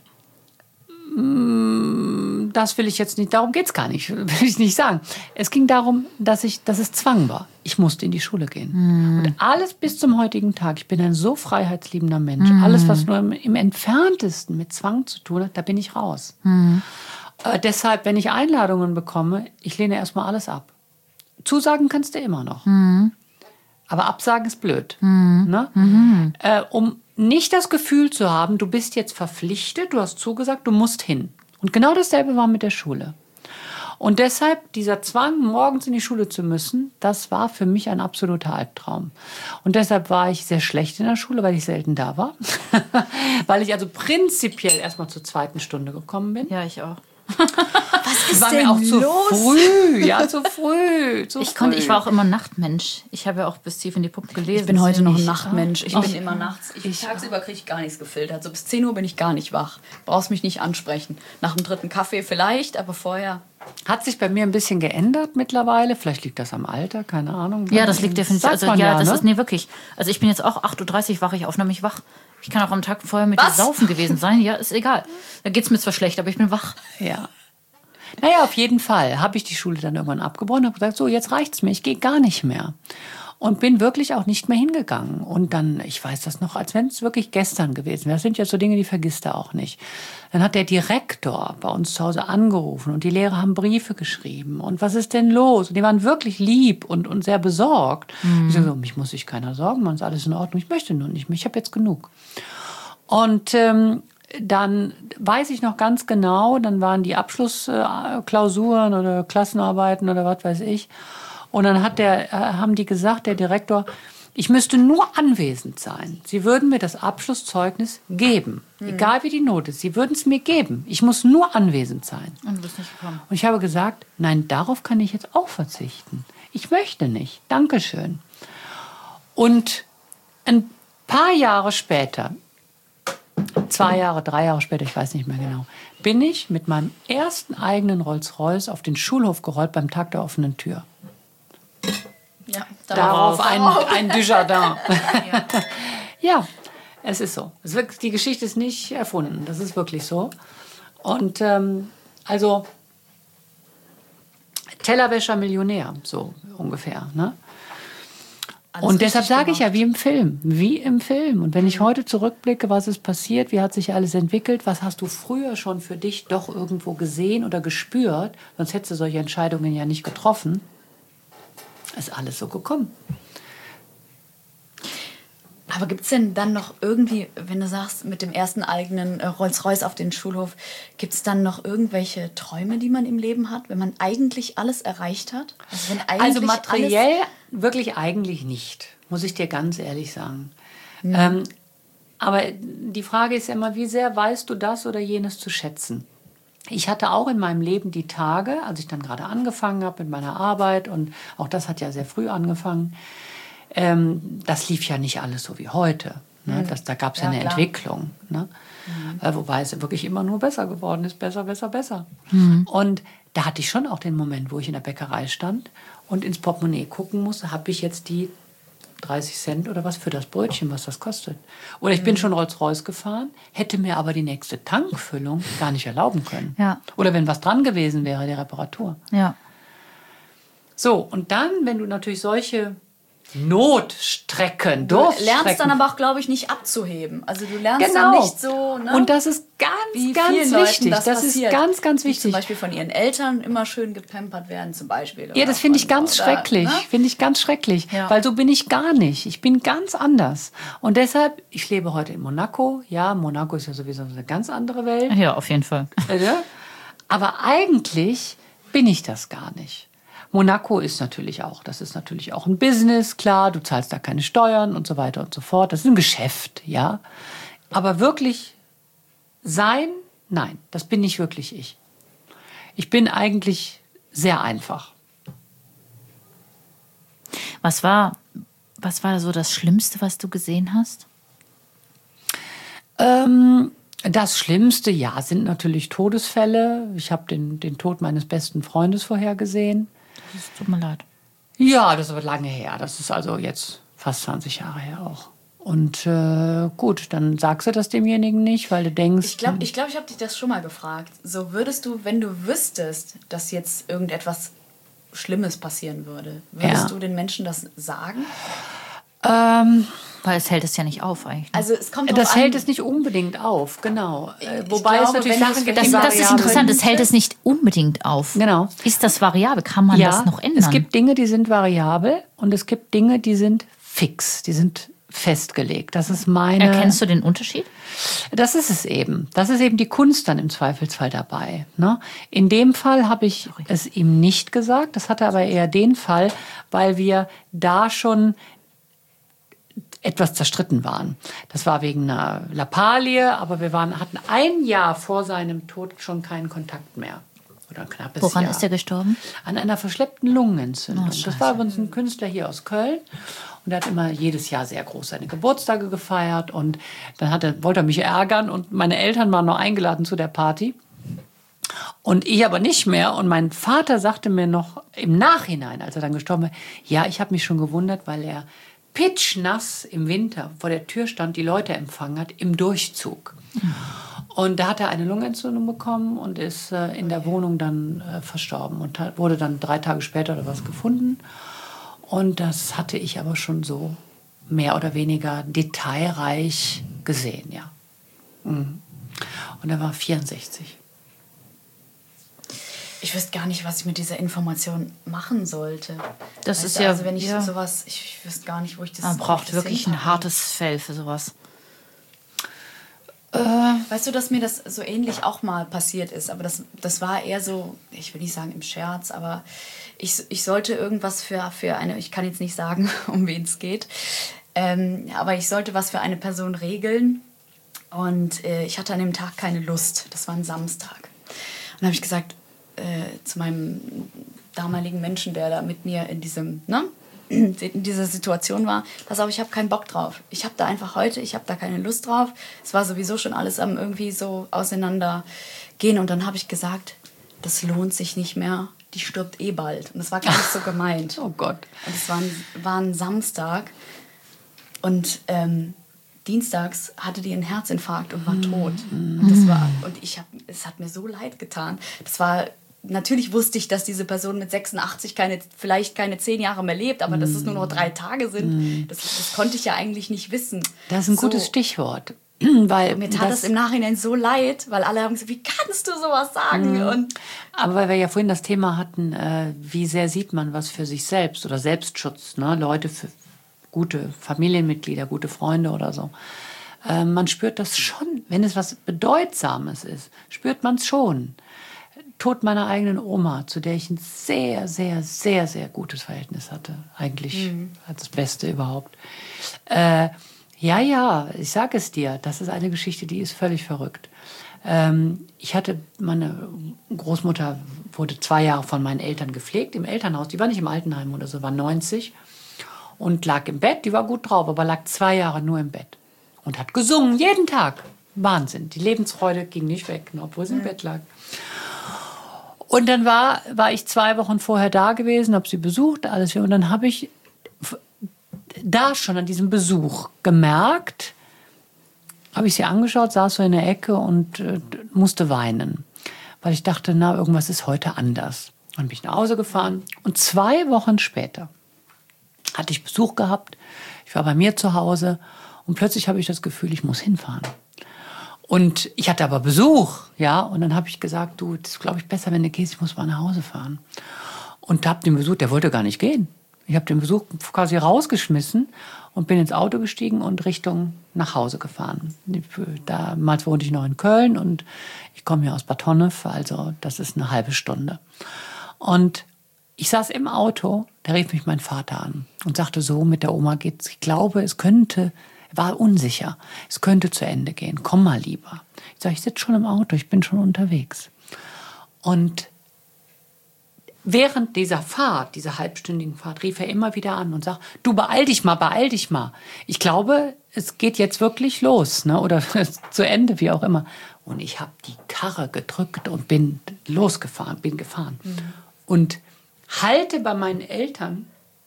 Das will ich jetzt nicht, darum geht es gar nicht, will ich nicht sagen. Es ging darum, dass es Zwang war. Ich musste in die Schule gehen. Und alles bis zum heutigen Tag, ich bin ein so freiheitsliebender Mensch. Alles, was nur im Entferntesten mit Zwang zu tun hat, da bin ich raus. Deshalb, wenn ich Einladungen bekomme, ich lehne erstmal alles ab. Zusagen kannst du immer noch. Aber absagen ist blöd. Ne? Um nicht das Gefühl zu haben, du bist jetzt verpflichtet, du hast zugesagt, du musst hin. Und genau dasselbe war mit der Schule. Und deshalb dieser Zwang, morgens in die Schule zu müssen, das war für mich ein absoluter Albtraum. Und deshalb war ich sehr schlecht in der Schule, weil ich selten da war. Weil ich also prinzipiell erstmal zur zweiten Stunde gekommen bin. Ja, ich auch. Was ist war denn mir auch zu los? früh. Ja, zu früh. Ich war auch immer Nachtmensch. Ich habe ja auch bis tief in die Puppen gelesen. Ich bin heute noch ein deswegen Nachtmensch. Ich bin immer nachts. Tagsüber kriege ich gar nichts gefiltert. So bis 10 Uhr bin ich gar nicht wach. Brauchst mich nicht ansprechen. Nach dem 3. Kaffee vielleicht, aber vorher... Hat sich bei mir ein bisschen geändert mittlerweile. Vielleicht liegt das am Alter, keine Ahnung. Ja, das liegt definitiv. Sagt Also man ja, das ne? ist nee wirklich. Also ich bin jetzt auch 8:30 Uhr wache ich auf, nämlich wach. Ich kann auch am Tag vorher mit dir saufen gewesen sein. Ja, ist egal. Da geht's mir zwar schlecht, aber ich bin wach. Ja. Naja, auf jeden Fall habe ich die Schule dann irgendwann abgebrochen und habe gesagt, so, jetzt reicht's mir, ich gehe gar nicht mehr. Und bin wirklich auch nicht mehr hingegangen. Und dann, ich weiß das noch, als wenn es wirklich gestern gewesen wäre. Das sind ja so Dinge, die vergisst er auch nicht. Dann hat der Direktor bei uns zu Hause angerufen und die Lehrer haben Briefe geschrieben. Und was ist denn los? Und die waren wirklich lieb und sehr besorgt. Ich sage so, mich muss sich keiner sorgen, man ist alles in Ordnung. Ich möchte nur nicht mehr, ich habe jetzt genug. Und dann weiß ich noch ganz genau, dann waren die Abschlussklausuren oder Klassenarbeiten oder was weiß ich. Und dann haben die gesagt, der Direktor, ich müsste nur anwesend sein. Sie würden mir das Abschlusszeugnis geben. Egal wie die Note ist, sie würden es mir geben. Ich muss nur anwesend sein. Und du bist nicht gekommen. Und ich habe gesagt, nein, darauf kann ich jetzt auch verzichten. Ich möchte nicht. Dankeschön. Und ein paar Jahre später, 2 Jahre, 3 Jahre später, ich weiß nicht mehr genau, bin ich mit meinem ersten eigenen Rolls-Royce auf den Schulhof gerollt beim Tag der offenen Tür. Ja, Darauf ein Dujardin. Ja, es ist so. Die Geschichte ist nicht erfunden. Das ist wirklich so. Und also Tellerwäscher Millionär, so ungefähr. Ne? Und deshalb sage ich ja, wie im Film. Wie im Film. Und wenn ich heute zurückblicke, was ist passiert, wie hat sich alles entwickelt, was hast du früher schon für dich doch irgendwo gesehen oder gespürt, sonst hättest du solche Entscheidungen ja nicht getroffen, ist alles so gekommen. Aber gibt es denn dann noch irgendwie, wenn du sagst, mit dem ersten eigenen Rolls-Royce auf den Schulhof, gibt es dann noch irgendwelche Träume, die man im Leben hat, wenn man eigentlich alles erreicht hat? Also, wenn eigentlich also materiell wirklich eigentlich nicht, muss ich dir ganz ehrlich sagen. Aber die Frage ist ja immer, wie sehr weißt du das oder jenes zu schätzen? Ich hatte auch in meinem Leben die Tage, als ich dann gerade angefangen habe mit meiner Arbeit, und auch das hat ja sehr früh angefangen, das lief ja nicht alles so wie heute. Ne? Da gab es ja eine klar. Entwicklung. Ne? Wobei es wirklich immer nur besser geworden ist. Besser, besser, besser. Und da hatte ich schon auch den Moment, wo ich in der Bäckerei stand und ins Portemonnaie gucken musste, habe ich jetzt die 30 Cent oder was für das Brötchen, was das kostet. Oder ich bin schon Rolls-Royce gefahren, hätte mir aber die nächste Tankfüllung gar nicht erlauben können. Ja. Oder wenn was dran gewesen wäre, die Reparatur. Ja. So, und dann, wenn du natürlich solche Durststrecken. Du lernst dann aber auch, glaube ich, nicht abzuheben. Also du lernst Genau. dann nicht so... Ne? Und das ist ganz, Wie ganz vielen Leuten wichtig. Das ist passiert, ganz, ganz die wichtig. zum Beispiel von ihren Eltern immer schön gepampert werden, zum Beispiel. Ja, das finde ich ganz oder, schrecklich. ne? Finde ich ganz schrecklich. Ja. Weil so bin ich gar nicht. Ich bin ganz anders. Und deshalb, ich lebe heute in Monaco. Ja, Monaco ist ja sowieso eine ganz andere Welt. Ja, auf jeden Fall. Aber eigentlich bin ich das gar nicht. Monaco ist natürlich auch, das ist natürlich auch ein Business, klar, du zahlst da keine Steuern und so weiter und so fort. Das ist ein Geschäft, ja. Aber wirklich sein, nein, das bin nicht wirklich ich. Ich bin eigentlich sehr einfach. Was war so das Schlimmste, was du gesehen hast? Das Schlimmste, ja, sind natürlich Todesfälle. Ich habe den Tod meines besten Freundes vorhergesehen. Es tut mir leid. Ja, das ist aber lange her. Das ist also jetzt fast 20 Jahre her auch. Und gut, dann sagst du das demjenigen nicht, weil du denkst... Ich glaube, ich habe dich das schon mal gefragt. So würdest du, wenn du wüsstest, dass jetzt irgendetwas Schlimmes passieren würde, würdest du den Menschen das sagen? Weil es hält es ja nicht auf eigentlich. Ne? Also es kommt drauf Das an. hält es nicht unbedingt auf, genau. Wobei glaube, es natürlich wenn Sachen gibt, Das die ist variabel interessant, es sind. hält es nicht unbedingt auf. Genau. Ist das variabel? Kann man das noch ändern? Es gibt Dinge, die sind variabel und es gibt Dinge, die sind fix, die sind festgelegt. Das ist meine... Erkennst du den Unterschied? Das ist es eben. Das ist eben die Kunst dann im Zweifelsfall dabei. Ne? In dem Fall habe ich es ihm nicht gesagt. Das hatte aber eher den Fall, weil wir da schon etwas zerstritten waren. Das war wegen einer Lappalie, aber wir hatten 1 Jahr vor seinem Tod schon keinen Kontakt mehr. oder ein knappes Woran Jahr. ist er gestorben? An einer verschleppten Lungenentzündung. Oh, das war übrigens ein Künstler hier aus Köln. Und er hat immer jedes Jahr sehr groß seine Geburtstage gefeiert. Und dann wollte er mich ärgern. Und meine Eltern waren noch eingeladen zu der Party. Und ich aber nicht mehr. Und mein Vater sagte mir noch im Nachhinein, als er dann gestorben war, ja, ich habe mich schon gewundert, weil er pitschnass im Winter vor der Tür stand, die Leute empfangen hat, im Durchzug. Und da hat er eine Lungenentzündung bekommen und ist in der Wohnung dann verstorben. Und wurde dann 3 Tage später oder was gefunden. Und das hatte ich aber schon so mehr oder weniger detailreich gesehen, ja. Und er war 64. Ich wüsste gar nicht, was ich mit dieser Information machen sollte. Das ist ja, also wenn ich ja. sowas, ich wüsste gar nicht, wo ich das. Man braucht das wirklich ein hinpacke. hartes Fell für sowas. Weißt du, dass mir das so ähnlich auch mal passiert ist, aber das war eher so, ich will nicht sagen im Scherz, aber ich sollte irgendwas für eine, ich kann jetzt nicht sagen, um wen es geht, aber ich sollte was für eine Person regeln und ich hatte an dem Tag keine Lust, das war ein Samstag. Und dann habe ich gesagt zu meinem damaligen Menschen, der da mit mir in dieser Situation war, pass auf, ich habe keinen Bock drauf. Ich habe da einfach ich habe da keine Lust drauf. Es war sowieso schon alles am irgendwie so auseinandergehen. Und dann habe ich gesagt, das lohnt sich nicht mehr, die stirbt eh bald. Und das war gar nicht so gemeint. Oh Gott. Und es war ein Samstag. Und dienstags hatte die einen Herzinfarkt und war tot. Und es hat mir so leid getan. Natürlich wusste ich, dass diese Person mit 86 vielleicht keine 10 Jahre mehr lebt, aber dass es nur noch 3 Tage sind, das konnte ich ja eigentlich nicht wissen. Das ist ein gutes Stichwort. Weil mir tat das im Nachhinein so leid, weil alle haben gesagt, wie kannst du sowas sagen? Aber weil wir ja vorhin das Thema hatten, wie sehr sieht man was für sich selbst oder Selbstschutz, ne? Leute, für gute Familienmitglieder, gute Freunde oder so. Man spürt das schon, wenn es was Bedeutsames ist, spürt man es schon. Tod meiner eigenen Oma, zu der ich ein sehr, sehr, sehr, sehr gutes Verhältnis hatte. Eigentlich das Beste überhaupt. Ja, ich sage es dir, das ist eine Geschichte, die ist völlig verrückt. Meine Großmutter wurde 2 Jahre von meinen Eltern gepflegt im Elternhaus. Die war nicht im Altenheim oder so, war 90 und lag im Bett. Die war gut drauf, aber lag 2 Jahre nur im Bett und hat gesungen, jeden Tag. Wahnsinn, die Lebensfreude ging nicht weg, obwohl sie im Bett lag. Und dann war ich 2 Wochen vorher da gewesen, habe sie besucht, alles. Und dann habe ich da schon an diesem Besuch gemerkt, habe ich sie angeschaut, saß so in der Ecke und musste weinen. Weil ich dachte, irgendwas ist heute anders. Dann bin ich nach Hause gefahren und 2 Wochen später hatte ich Besuch gehabt. Ich war bei mir zu Hause und plötzlich habe ich das Gefühl, ich muss hinfahren. Und ich hatte aber Besuch, ja, und dann habe ich gesagt, du, das ist, glaube ich, besser, wenn du gehst, ich muss mal nach Hause fahren. Und habe den Besuch, der wollte gar nicht gehen. Ich habe den Besuch quasi rausgeschmissen und bin ins Auto gestiegen und Richtung nach Hause gefahren. Damals wohnte ich noch in Köln und ich komme ja aus Bad Honnef, also das ist eine halbe Stunde. Und ich saß im Auto, da rief mich mein Vater an und sagte so, mit der Oma geht's, ich glaube, war unsicher. Es könnte zu Ende gehen. Komm mal lieber. Ich sage, ich sitze schon im Auto, ich bin schon unterwegs. Und während dieser Fahrt, dieser halbstündigen Fahrt, rief er immer wieder an und sagt, du beeil dich mal, beeil dich mal. Ich glaube, es geht jetzt wirklich los, ne? Oder zu Ende, wie auch immer. Und ich habe die Karre gedrückt und bin losgefahren, bin gefahren. Und halte bei meinen Eltern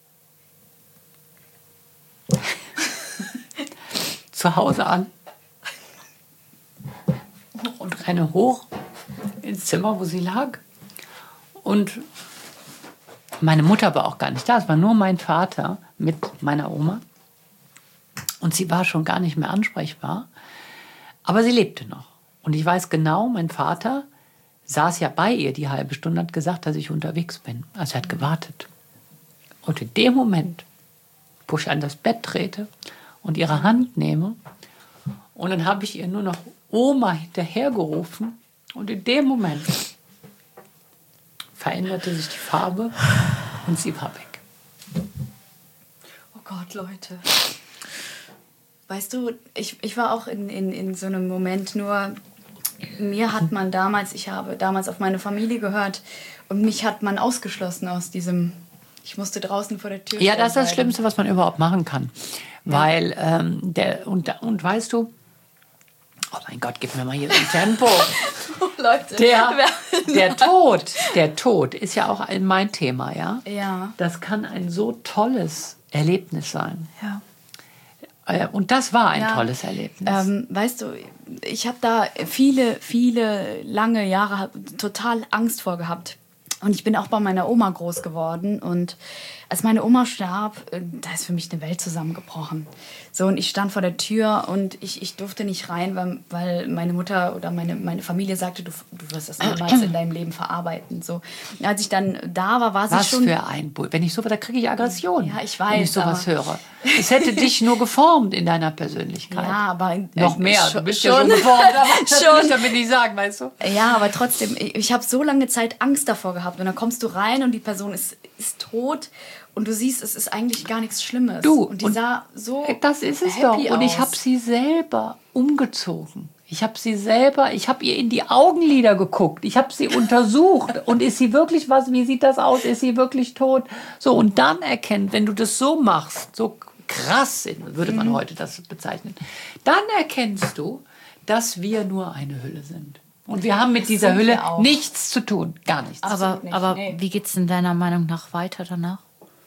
zu Hause an und renne hoch ins Zimmer, wo sie lag. Und meine Mutter war auch gar nicht da. Es war nur mein Vater mit meiner Oma. Und sie war schon gar nicht mehr ansprechbar. Aber sie lebte noch. Und ich weiß genau, mein Vater saß ja bei ihr die halbe Stunde und hat gesagt, dass ich unterwegs bin. Also er hat gewartet. Und in dem Moment, wo ich an das Bett trete und ihre Hand nehme, und dann habe ich ihr nur noch Oma hinterhergerufen. Und in dem Moment veränderte sich die Farbe und sie war weg. Oh Gott, Leute. Weißt du, ich war auch in so einem Moment nur, mir hat man damals, ich habe damals auf meine Familie gehört und mich hat man ausgeschlossen aus diesem, ich musste draußen vor der Tür stehen. Ja, das ist das Schlimmste, was man überhaupt machen kann. Weil, und weißt du, oh mein Gott, gib mir mal hier so ein Tempo. Leute. Der Tod ist ja auch mein Thema, ja? Ja. Das kann ein so tolles Erlebnis sein. Ja. Und das war ein tolles Erlebnis. Weißt du, ich habe da viele lange Jahre total Angst vor gehabt. Und ich bin auch bei meiner Oma groß geworden. Und als meine Oma starb, da ist für mich eine Welt zusammengebrochen. So, und ich stand vor der Tür und ich durfte nicht rein, weil meine Mutter oder meine Familie sagte, du wirst das niemals in deinem Leben verarbeiten. So. Und als ich dann da war sie schon... Was für ein Bull. Wenn ich so, da kriege ich Aggression. Ja, ich weiß. Wenn ich sowas höre. Es hätte dich nur geformt in deiner Persönlichkeit. Ja, aber... Noch mehr, du bist ja schon schon geformt. Aber das will schon. ich damit nicht sagen, weißt du? Ja, aber trotzdem, ich habe so lange Zeit Angst davor gehabt. Und dann kommst du rein und die Person ist tot und du siehst, es ist eigentlich gar nichts Schlimmes. Und die sah so das ist es happy doch. Und ich aus. habe sie selber umgezogen. Ich habe ihr in die Augenlider geguckt. Ich habe sie untersucht. Und ist sie wirklich was? Wie sieht das aus? Ist sie wirklich tot? So, und dann erkennt, wenn du das so machst, so krass, würde man heute das bezeichnen, dann erkennst du, dass wir nur eine Hülle sind. Und wir haben mit dieser Hülle nichts zu tun. Gar nichts. Aber wie geht es in deiner Meinung nach weiter danach?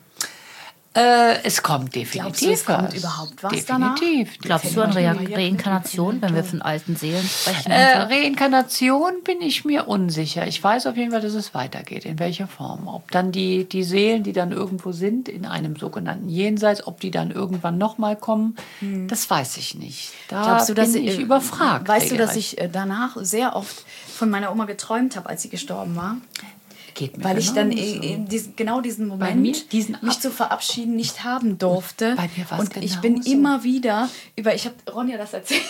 Es kommt definitiv. Glaubst du, es kommt überhaupt was definitiv. Glaubst du an Reinkarnation, wenn wir von alten Seelen sprechen? Reinkarnation bin ich mir unsicher. Ich weiß auf jeden Fall, dass es weitergeht. In welcher Form? Ob dann die Seelen, die dann irgendwo sind, in einem sogenannten Jenseits, ob die dann irgendwann nochmal kommen, das weiß ich nicht. Da Glaubst du, dass bin ich überfragt. Weißt du, dass ich danach sehr oft von meiner Oma geträumt habe, als sie gestorben war? Weil ich dann genau diesen Moment, mich zu verabschieden, nicht haben durfte. Bei mir war's und ich bin immer wieder ich habe Ronja das erzählt.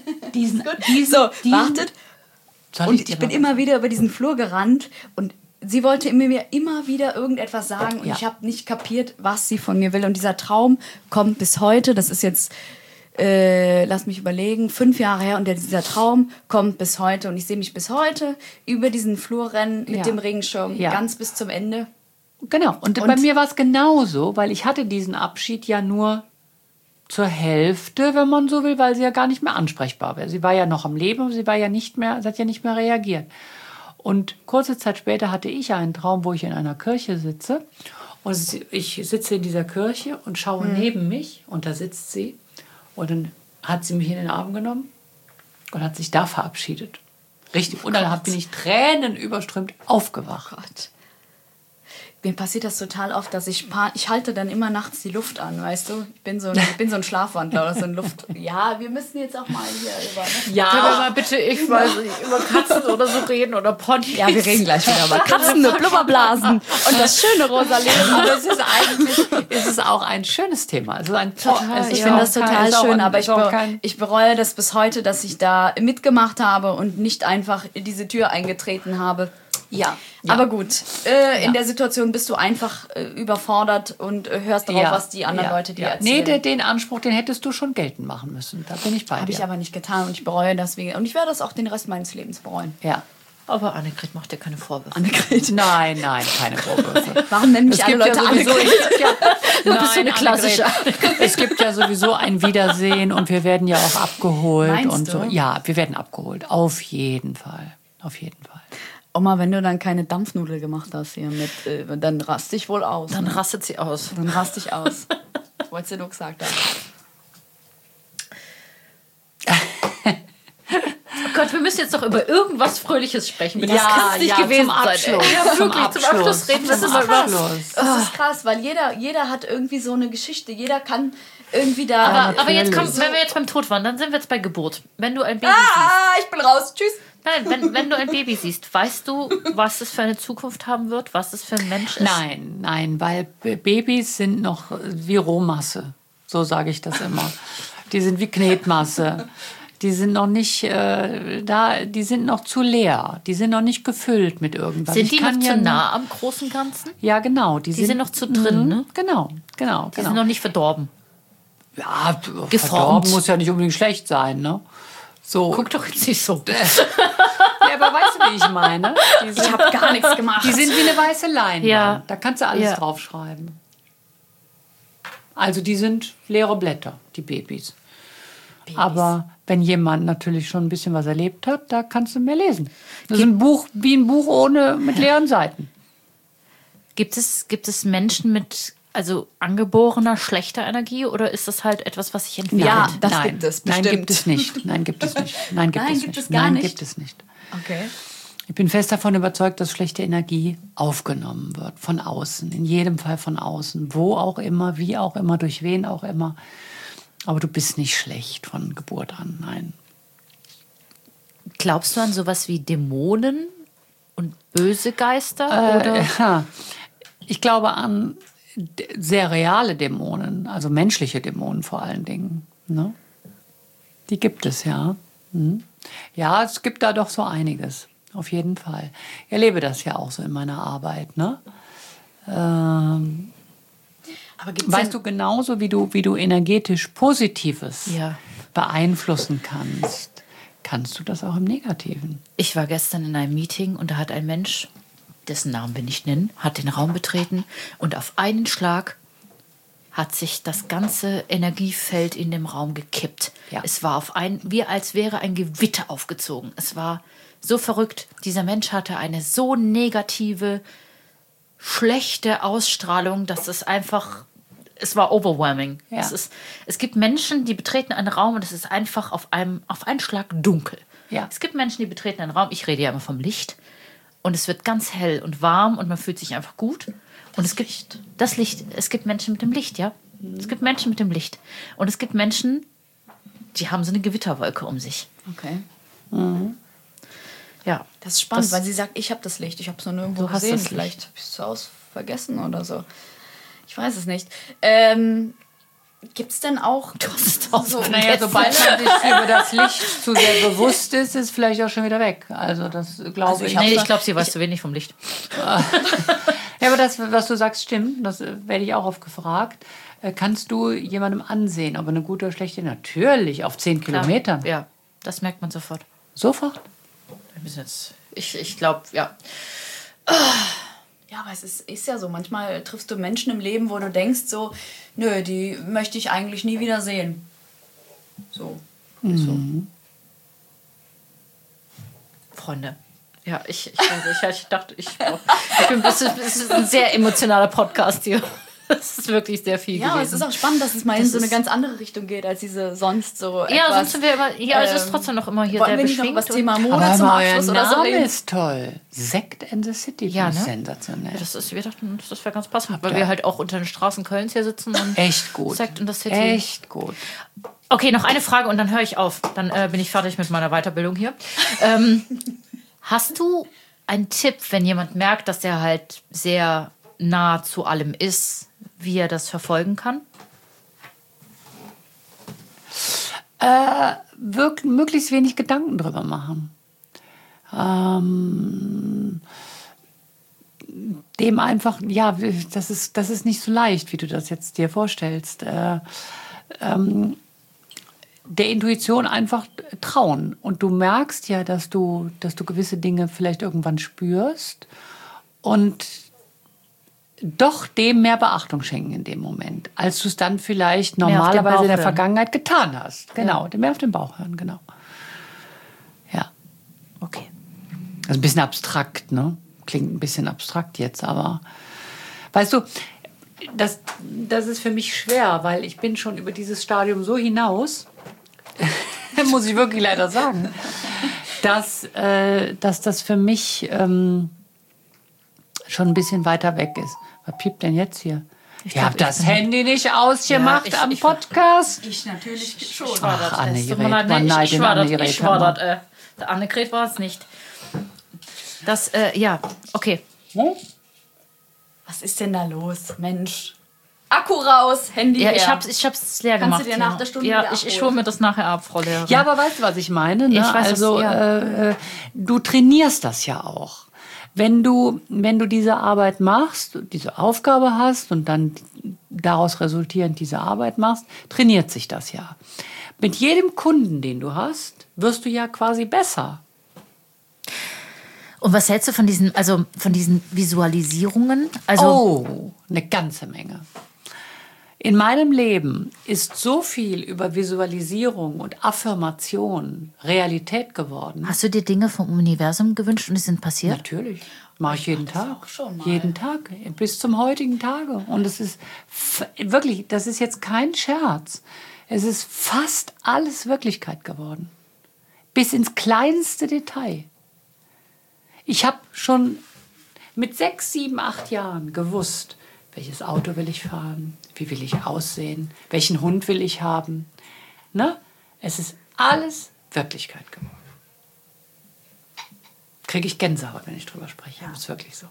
Wartet. Und ich bin immer wieder über diesen Flur gerannt und sie wollte mir immer wieder irgendetwas sagen und ich habe nicht kapiert, was sie von mir will. Und dieser Traum kommt bis heute, das ist jetzt... lass mich überlegen, 5 Jahre her und dieser Traum kommt bis heute und ich sehe mich bis heute über diesen Flur rennen mit dem Regenschirm ganz bis zum Ende. Genau, und bei mir war es genauso, weil ich hatte diesen Abschied ja nur zur Hälfte, wenn man so will, weil sie ja gar nicht mehr ansprechbar war. Sie war ja noch am Leben, aber sie hat ja nicht mehr reagiert. Und kurze Zeit später hatte ich einen Traum, wo ich in einer Kirche sitze und ich sitze in dieser Kirche und schaue neben mich und da sitzt sie. Und dann hat sie mich in den Arm genommen und hat sich da verabschiedet. Richtig. Und dann bin ich tränenüberströmt aufgewacht. Oh Gott. Mir passiert das total oft, dass ich halte dann immer nachts die Luft an, weißt du? Ich bin so ein Schlafwandler oder so ein Luft... Ja, wir müssen jetzt auch mal hier über... Ne? Ja, können wir mal bitte, ich weiß nicht, über Katzen oder so reden oder Ponys. Ja, wir reden gleich wieder über Katzen und Blubberblasen und das schöne rosa Leben. Aber es ist auch ein schönes Thema. Ich finde das total schön, aber ich bereue das bis heute, dass ich da mitgemacht habe und nicht einfach in diese Tür eingetreten habe. Ja, aber gut. In der Situation bist du einfach überfordert und hörst darauf, was die anderen Leute dir erzählen. Nee, den Anspruch, den hättest du schon geltend machen müssen. Da bin ich bei dir. Habe ich aber nicht getan und ich bereue das. Und ich werde das auch den Rest meines Lebens bereuen. Ja. Aber Annegret macht dir keine Vorwürfe. Annegret? Nein, keine Vorwürfe. Warum nennen mich alle Leute Annegret? Du bist so eine klassische. Es gibt ja sowieso ein Wiedersehen und wir werden ja auch abgeholt. Meinst und du? so. Ja, wir werden abgeholt. Auf jeden Fall. Auf jeden Fall. Oma, wenn du dann keine Dampfnudel gemacht hast hier mit, dann rast dich wohl aus. Dann rastet sie aus. Dann rast dich aus. Wolltest du nur gesagt haben. Oh Gott, wir müssen jetzt doch über irgendwas Fröhliches sprechen. Das kann es nicht gewesen zum Abschluss. sein. Ja, wirklich, zum Abschluss reden wir zum mal über... Abschluss. Das ist krass, weil jeder hat irgendwie so eine Geschichte. Jeder kann irgendwie da... Aber jetzt kommt, wenn wir jetzt beim Tod waren, dann sind wir jetzt bei Geburt. Wenn du ein Baby siehst... ich bin raus. Tschüss. Nein, wenn du ein Baby siehst, weißt du, was es für eine Zukunft haben wird? Was es für ein Mensch ist? Nein, weil Babys sind noch wie Rohmasse. So sage ich das immer. Die sind wie Knetmasse. Die sind noch nicht die sind noch zu leer. Die sind noch nicht gefüllt mit irgendwas. Sind die noch zu nah am großen Ganzen? Ja, genau. Die sind noch zu drin, ne? Genau. Die sind noch nicht verdorben. Ja, Geformt. verdorben muss ja nicht unbedingt schlecht sein, ne? So. Guck doch jetzt nicht so. Ja, aber weißt du, wie ich meine? Ich habe gar nichts gemacht. Die sind wie eine weiße Leinwand. Ja. Da kannst du alles Ja. draufschreiben. Also die sind leere Blätter, die Babys. Aber wenn jemand natürlich schon ein bisschen was erlebt hat, da kannst du mehr lesen. Das ist ein Buch wie ein Buch mit leeren Seiten. Gibt es Menschen mit angeborener schlechter Energie oder ist das halt etwas, was sich entwickelt? Ja, das Nein. gibt es Nein, bestimmt. gibt es nicht. Nein, gibt es nicht. Nein, gibt Nein, es gibt nicht. es gar Nein, nicht? gibt es nicht. Okay. Ich bin fest davon überzeugt, dass schlechte Energie aufgenommen wird. Von außen. In jedem Fall von außen. Wo auch immer, wie auch immer, durch wen auch immer. Aber du bist nicht schlecht von Geburt an. Nein. Glaubst du an sowas wie Dämonen und böse Geister? Oder? Ja. Ich glaube an sehr reale Dämonen. Also menschliche Dämonen vor allen Dingen. Ne? Die gibt es, ja. Mhm. Ja, es gibt da doch so einiges. Auf jeden Fall. Ich erlebe das ja auch so in meiner Arbeit. Ne? Aber gibt's Weißt du, genauso wie du energetisch Positives Ja. beeinflussen kannst du das auch im Negativen. Ich war gestern in einem Meeting und da hat ein Mensch, dessen Namen wir nicht nennen, hat den Raum betreten und auf einen Schlag hat sich das ganze Energiefeld in dem Raum gekippt. Ja. Es war wie als wäre ein Gewitter aufgezogen. Es war so verrückt. Dieser Mensch hatte eine so negative, schlechte Ausstrahlung, dass es war overwhelming. Ja. Es gibt Menschen, die betreten einen Raum und es ist einfach auf einen Schlag dunkel. Ja. Es gibt Menschen, die betreten einen Raum, ich rede ja immer vom Licht, und es wird ganz hell und warm und man fühlt sich einfach gut. Und es gibt das Licht. Es gibt Menschen mit dem Licht, ja. Es gibt Menschen mit dem Licht. Und es gibt Menschen, die haben so eine Gewitterwolke um sich. Okay. Ja. Das ist spannend, weil sie sagt, ich habe das Licht. Ich habe es nur nirgendwo Du hast gesehen. das Licht. Vielleicht habe ich es zu Hause vergessen oder so. Ich weiß es nicht. Gibt es denn auch... Du hast es so Naja, sobald man sich über das Licht zu sehr bewusst ist, ist es vielleicht auch schon wieder weg. Also das glaube ich. Ich glaube, sie weiß zu wenig vom Licht. Ja, aber das, was du sagst, stimmt. Das werde ich auch oft gefragt. Kannst du jemandem ansehen, ob er eine gute oder schlechte? Natürlich, auf 10 Kilometern. Ja, das merkt man sofort. Sofort? Ich glaube, ja. Ja, aber es ist ja so. Manchmal triffst du Menschen im Leben, wo du denkst so, nö, die möchte ich eigentlich nie wieder sehen. So. Ist so. Freunde. Ja, ich dachte, das ist ein sehr emotionaler Podcast hier. Das ist wirklich sehr viel Ja, aber es gewesen. ist auch spannend, dass es mal in Das so eine ist- ganz andere Richtung geht, als diese sonst so Ja, etwas... sonst sind wir immer. Ja, es ist trotzdem noch immer hier wollen sehr wir nicht noch beschwingt. über das Thema Aber Mode zum euer Abschluss oder so Name reden? ist toll. Sekt and the City. Ja, finde ich ne? sensationell. Wir dachten, das wäre ganz passend, weil ihr- wir halt auch unter den Straßen Kölns hier sitzen. Und Echt gut. Sekt in the City. Echt gut. Okay, noch eine Frage und dann höre ich auf. Dann bin ich fertig mit meiner Weiterbildung hier. Hast du einen Tipp, wenn jemand merkt, dass er halt sehr nah zu allem ist, wie er das verfolgen kann? Möglichst wenig Gedanken drüber machen. Dem einfach, ja, das ist nicht so leicht, wie du das jetzt dir vorstellst. Der Intuition einfach trauen. Und du merkst ja, dass du gewisse Dinge vielleicht irgendwann spürst und doch dem mehr Beachtung schenken in dem Moment, als du es dann vielleicht Mehr auf den normalerweise Bauch in der hören. Vergangenheit getan hast. Genau, mehr auf den Bauch hören, genau. Ja, Okay. das ist ein bisschen abstrakt, ne? Klingt ein bisschen abstrakt jetzt, aber weißt du, das ist für mich schwer, weil ich bin schon über dieses Stadium so hinaus, muss ich wirklich leider sagen, dass das für mich schon ein bisschen weiter weg ist. Was piept denn jetzt hier? Ihr habt das Handy nicht ausgemacht am Podcast? Ich natürlich schon. Ach, Es tut mir Annegret, leid, man nee, neidet ich war das. Annegret, Ich hör war mal. das. Der Annegret war es nicht. Das, ja, okay. Hm? Was ist denn da los, Mensch? Akku raus, Handy Ja, her. ich hab's leer Kannst gemacht. du dir nach der Stunde Ja, wieder ich abholen. hole mir das nachher ab, Frau Lehrerin. Ja, aber weißt du, was ich meine? Ne? Ich weiß, also, du trainierst das ja auch. Wenn du diese Arbeit machst, diese Aufgabe hast und dann daraus resultierend diese Arbeit machst, trainiert sich das ja. Mit jedem Kunden, den du hast, wirst du ja quasi besser. Und was hältst du von diesen Visualisierungen? Also, Eine ganze Menge. In meinem Leben ist so viel über Visualisierung und Affirmation Realität geworden. hast du dir Dinge vom Universum gewünscht und die sind passiert? Natürlich. Mache ich jeden Tag. auch schon mal. Jeden Tag. Bis zum heutigen Tage. Und es ist wirklich, das ist jetzt kein Scherz. Es ist fast alles Wirklichkeit geworden. Bis ins kleinste Detail. Ich habe schon mit 6, 7, 8 Jahren gewusst, welches Auto will ich fahren, wie will ich aussehen, welchen Hund will ich haben. Ne? Es ist alles Wirklichkeit geworden. Kriege ich Gänsehaut, wenn ich drüber spreche. Das ist wirklich so.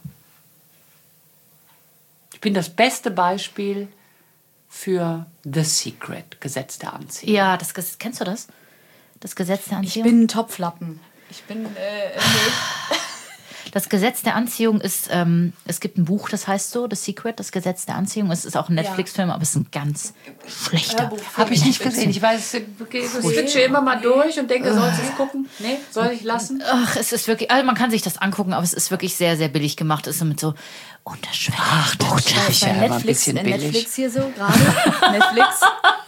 Ich bin das beste Beispiel für The Secret, Gesetz der Anziehung. Ja, kennst du das? Das Gesetz der Ich Anziehung? bin ein Topflappen. Ich bin... Das Gesetz der Anziehung ist, es gibt ein Buch, das heißt so, The Secret, das Gesetz der Anziehung. Es ist auch ein Netflix-Film, aber es ist ein ganz schlechter. Habe ich nicht gesehen. Ich weiß, ich switche immer mal durch und denke, soll ich es gucken? Nee, soll ich lassen? Ach, es ist wirklich, also man kann sich das angucken, aber es ist wirklich sehr, sehr billig gemacht. Es ist so mit so unterschwelligen Botschaften. ja immer ein bisschen billig. Netflix hier so gerade. Netflix.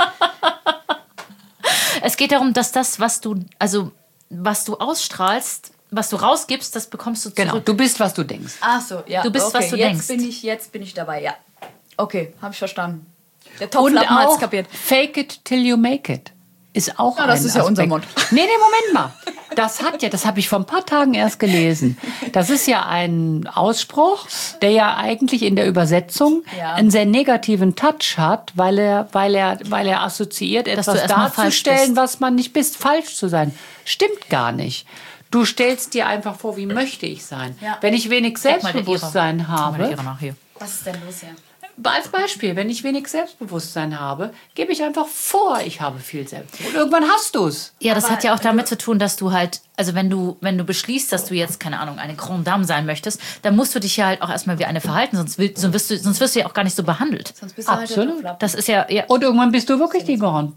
Es geht darum, dass das, was du ausstrahlst, was du rausgibst, das bekommst du zurück. Genau, du bist, was du denkst. Ach so, ja. Du bist, okay, was du jetzt denkst. Jetzt bin ich dabei, ja. Okay, habe ich verstanden. Der Und Topflappen hat's auch kapiert. Fake it till you make it ist auch das ein ist ja unser Aspekt. Motto. Nee, Moment mal. Das habe ich vor ein paar Tagen erst gelesen. Das ist ja ein Ausspruch, der ja eigentlich in der Übersetzung einen sehr negativen Touch hat, weil er assoziiert, Dass etwas du erstmal falsch darzustellen, bist. was man nicht bist, falsch zu sein. Stimmt gar nicht. Du stellst dir einfach vor, wie möchte ich sein. Ja. Wenn ich wenig Selbstbewusstsein habe, Was ist denn los hier? als Beispiel, wenn ich wenig Selbstbewusstsein habe, gebe ich einfach vor, ich habe viel Selbstbewusstsein. Und irgendwann hast du es. Ja, das Aber hat ja auch damit zu tun, dass du halt, also wenn du beschließt, dass du jetzt, keine Ahnung, eine Grande Dame sein möchtest, dann musst du dich ja halt auch erstmal wie eine verhalten, sonst wirst du ja auch gar nicht so behandelt. Sonst bist du halt der Absolut. Topflappen. Das ist ja Und irgendwann bist du wirklich die Grande.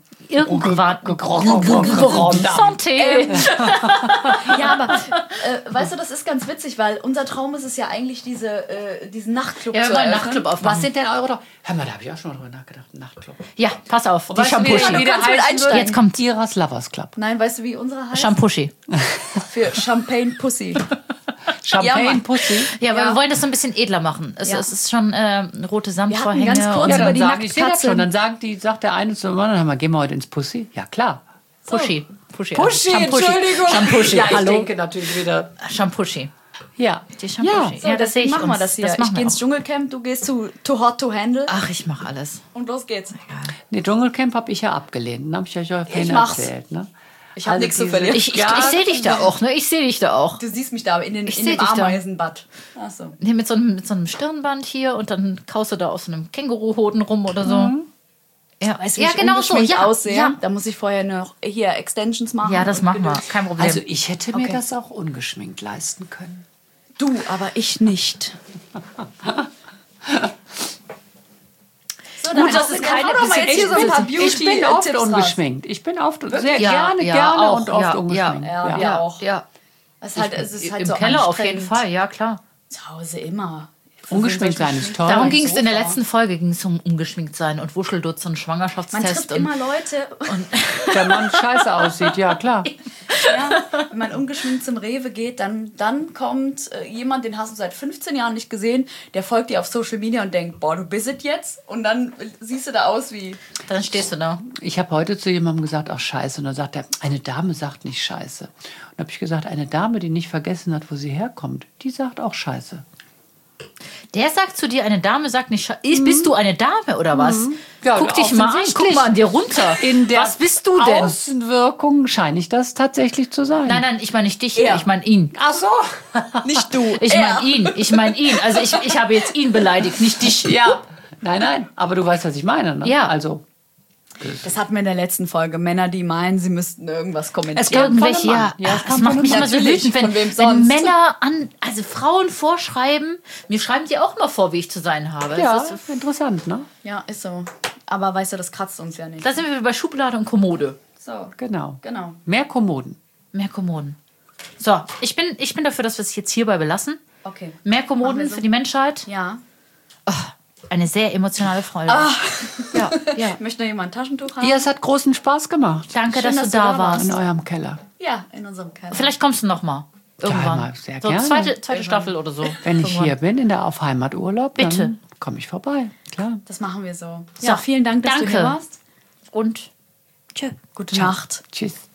Santé. Ja, aber weißt du, das ist ganz witzig, weil unser Traum ist es ja eigentlich, diesen Nachtclub Ja, zu wir wollen einen eröffnen. Nachtclub aufmachen. Was sind denn eure... Hör mal, da habe ich auch schon mal drüber nachgedacht. Nachtclub. Ja, pass auf, die Weißt du, Shampooshi. wie der kannst du mit heißen einsteigen. würde? Jetzt kommt Iras Lovers Club. Nein, weißt du, wie unsere heißt? Shampooshi. Für Champagne Pussy. Champagne Mann. Pussy. Ja, aber Ja. wir wollen das so ein bisschen edler machen. Es ist schon rote Samtvorhänge. ganz kurz und Ja, über dann die sagen, ich sehe das Nacktkatze. schon. Dann sagt der eine zum anderen, hör mal, gehen wir heute ins Pussy? Ja, klar. Pushy. Pushy, Pussy, Shampooshi. Entschuldigung. Shampooshi, Ja, ich hallo. denke natürlich wieder... Shampooshi. Ja. Die Shampooshi. So, Ja, das sehe ich machen wir uns. das hier. Das Ich machen gehe wir ins auch. Dschungelcamp, du gehst zu Too Hot to Handle Ach, ich mache alles. und los geht's. Nee, Dschungelcamp habe ich ja abgelehnt. Dann habe ich euch ja vorhin mach's. erzählt. Ne? Ich habe nichts zu verlieren. Ich sehe dich da auch, ne? Ich sehe dich da auch. Du siehst mich da in Ich dem seh dich da. Ameisenbad. Ach so. Nee, mit so einem Stirnband hier und dann kaust du da aus so einem Känguruhoden rum oder so. Ja, Weißt du, ja wie ich genau so. ungeschminkt Ja, aussehe? ja. Da muss ich vorher noch hier Extensions machen. Ja, das und machen wir. Gedöns. Kein Problem. Also ich hätte mir Okay. das auch ungeschminkt leisten können. Du, aber ich nicht. So, Gut, das ist keine- hau doch mal jetzt hier so ein paar Ich bin oft Beauty-Tipps raus. ungeschminkt. Ich bin oft sehr Ja, gerne auch, und oft ja, ungeschminkt. Ja, ja, auch. Ja. Es ist halt Im so Keller auf jeden anstrengend. Fall, ja klar. Zu Hause immer. Ungeschminkt sein ist toll. Darum ging es in der Sofa. letzten Folge um ungeschminkt sein und Wuscheldutz und Man Schwangerschaftstest. trifft immer Leute, Wenn man scheiße aussieht, ja klar. ja, wenn man ungeschminkt zum Rewe geht, dann kommt jemand, den hast du seit 15 Jahren nicht gesehen, der folgt dir auf Social Media und denkt, boah, du bist es jetzt? Und dann siehst du da aus wie... Dann stehst du da. Ich habe heute zu jemandem gesagt, ach scheiße. Und dann sagt er, eine Dame sagt nicht scheiße. Und habe ich gesagt, eine Dame, die nicht vergessen hat, wo sie herkommt, die sagt auch scheiße. Der sagt zu dir, eine Dame sagt nicht, bist du eine Dame oder was? Ja, guck dich mal an, offensichtlich. guck mal an dir runter. In der Was bist du denn? Außenwirkung scheine ich das tatsächlich zu sein. Nein, ich meine nicht dich, Er. ich meine ihn. Ach so. Nicht du, Ich meine ihn. Also ich habe jetzt ihn beleidigt, nicht dich. Ja. Nein. Aber du weißt, was ich meine, ne? Ja. Also, Das hatten wir in der letzten Folge. Männer, die meinen, sie müssten irgendwas kommentieren. Irgendwelche, von einem ja. Mann. Ja, es Das kam macht von mich einem immer so Mann. wütend, Von wem wenn sonst? Männer also Frauen vorschreiben, mir schreiben die auch immer vor, wie ich zu sein habe. ja, Das ist, interessant, ne? Ja, ist so. Aber weißt du, das kratzt uns ja nicht. da sind wir bei Schublade und Kommode. So. Genau. Genau. Mehr Kommoden. Mehr Kommoden. So, ich bin dafür, dass wir es jetzt hierbei belassen. Okay. Mehr Machen Kommoden wir so. für die Menschheit. Ja. Eine sehr emotionale Freude. Ja, ja. Möchte noch jemand ein Taschentuch haben? Ja, es hat großen Spaß gemacht. Danke, Schön, dass du da warst. In eurem Keller. Ja, in unserem Keller. Vielleicht kommst du noch mal. Irgendwann. Ja, sehr so, gerne. zweite Staffel oder so. Wenn ich Irgendwann. hier bin, auf Heimaturlaub, Bitte. dann komme ich vorbei. Klar. Das machen wir so. So, Ja, vielen Dank, dass du danke. hier warst. Und Tschö. Gute Nacht. Tschüss.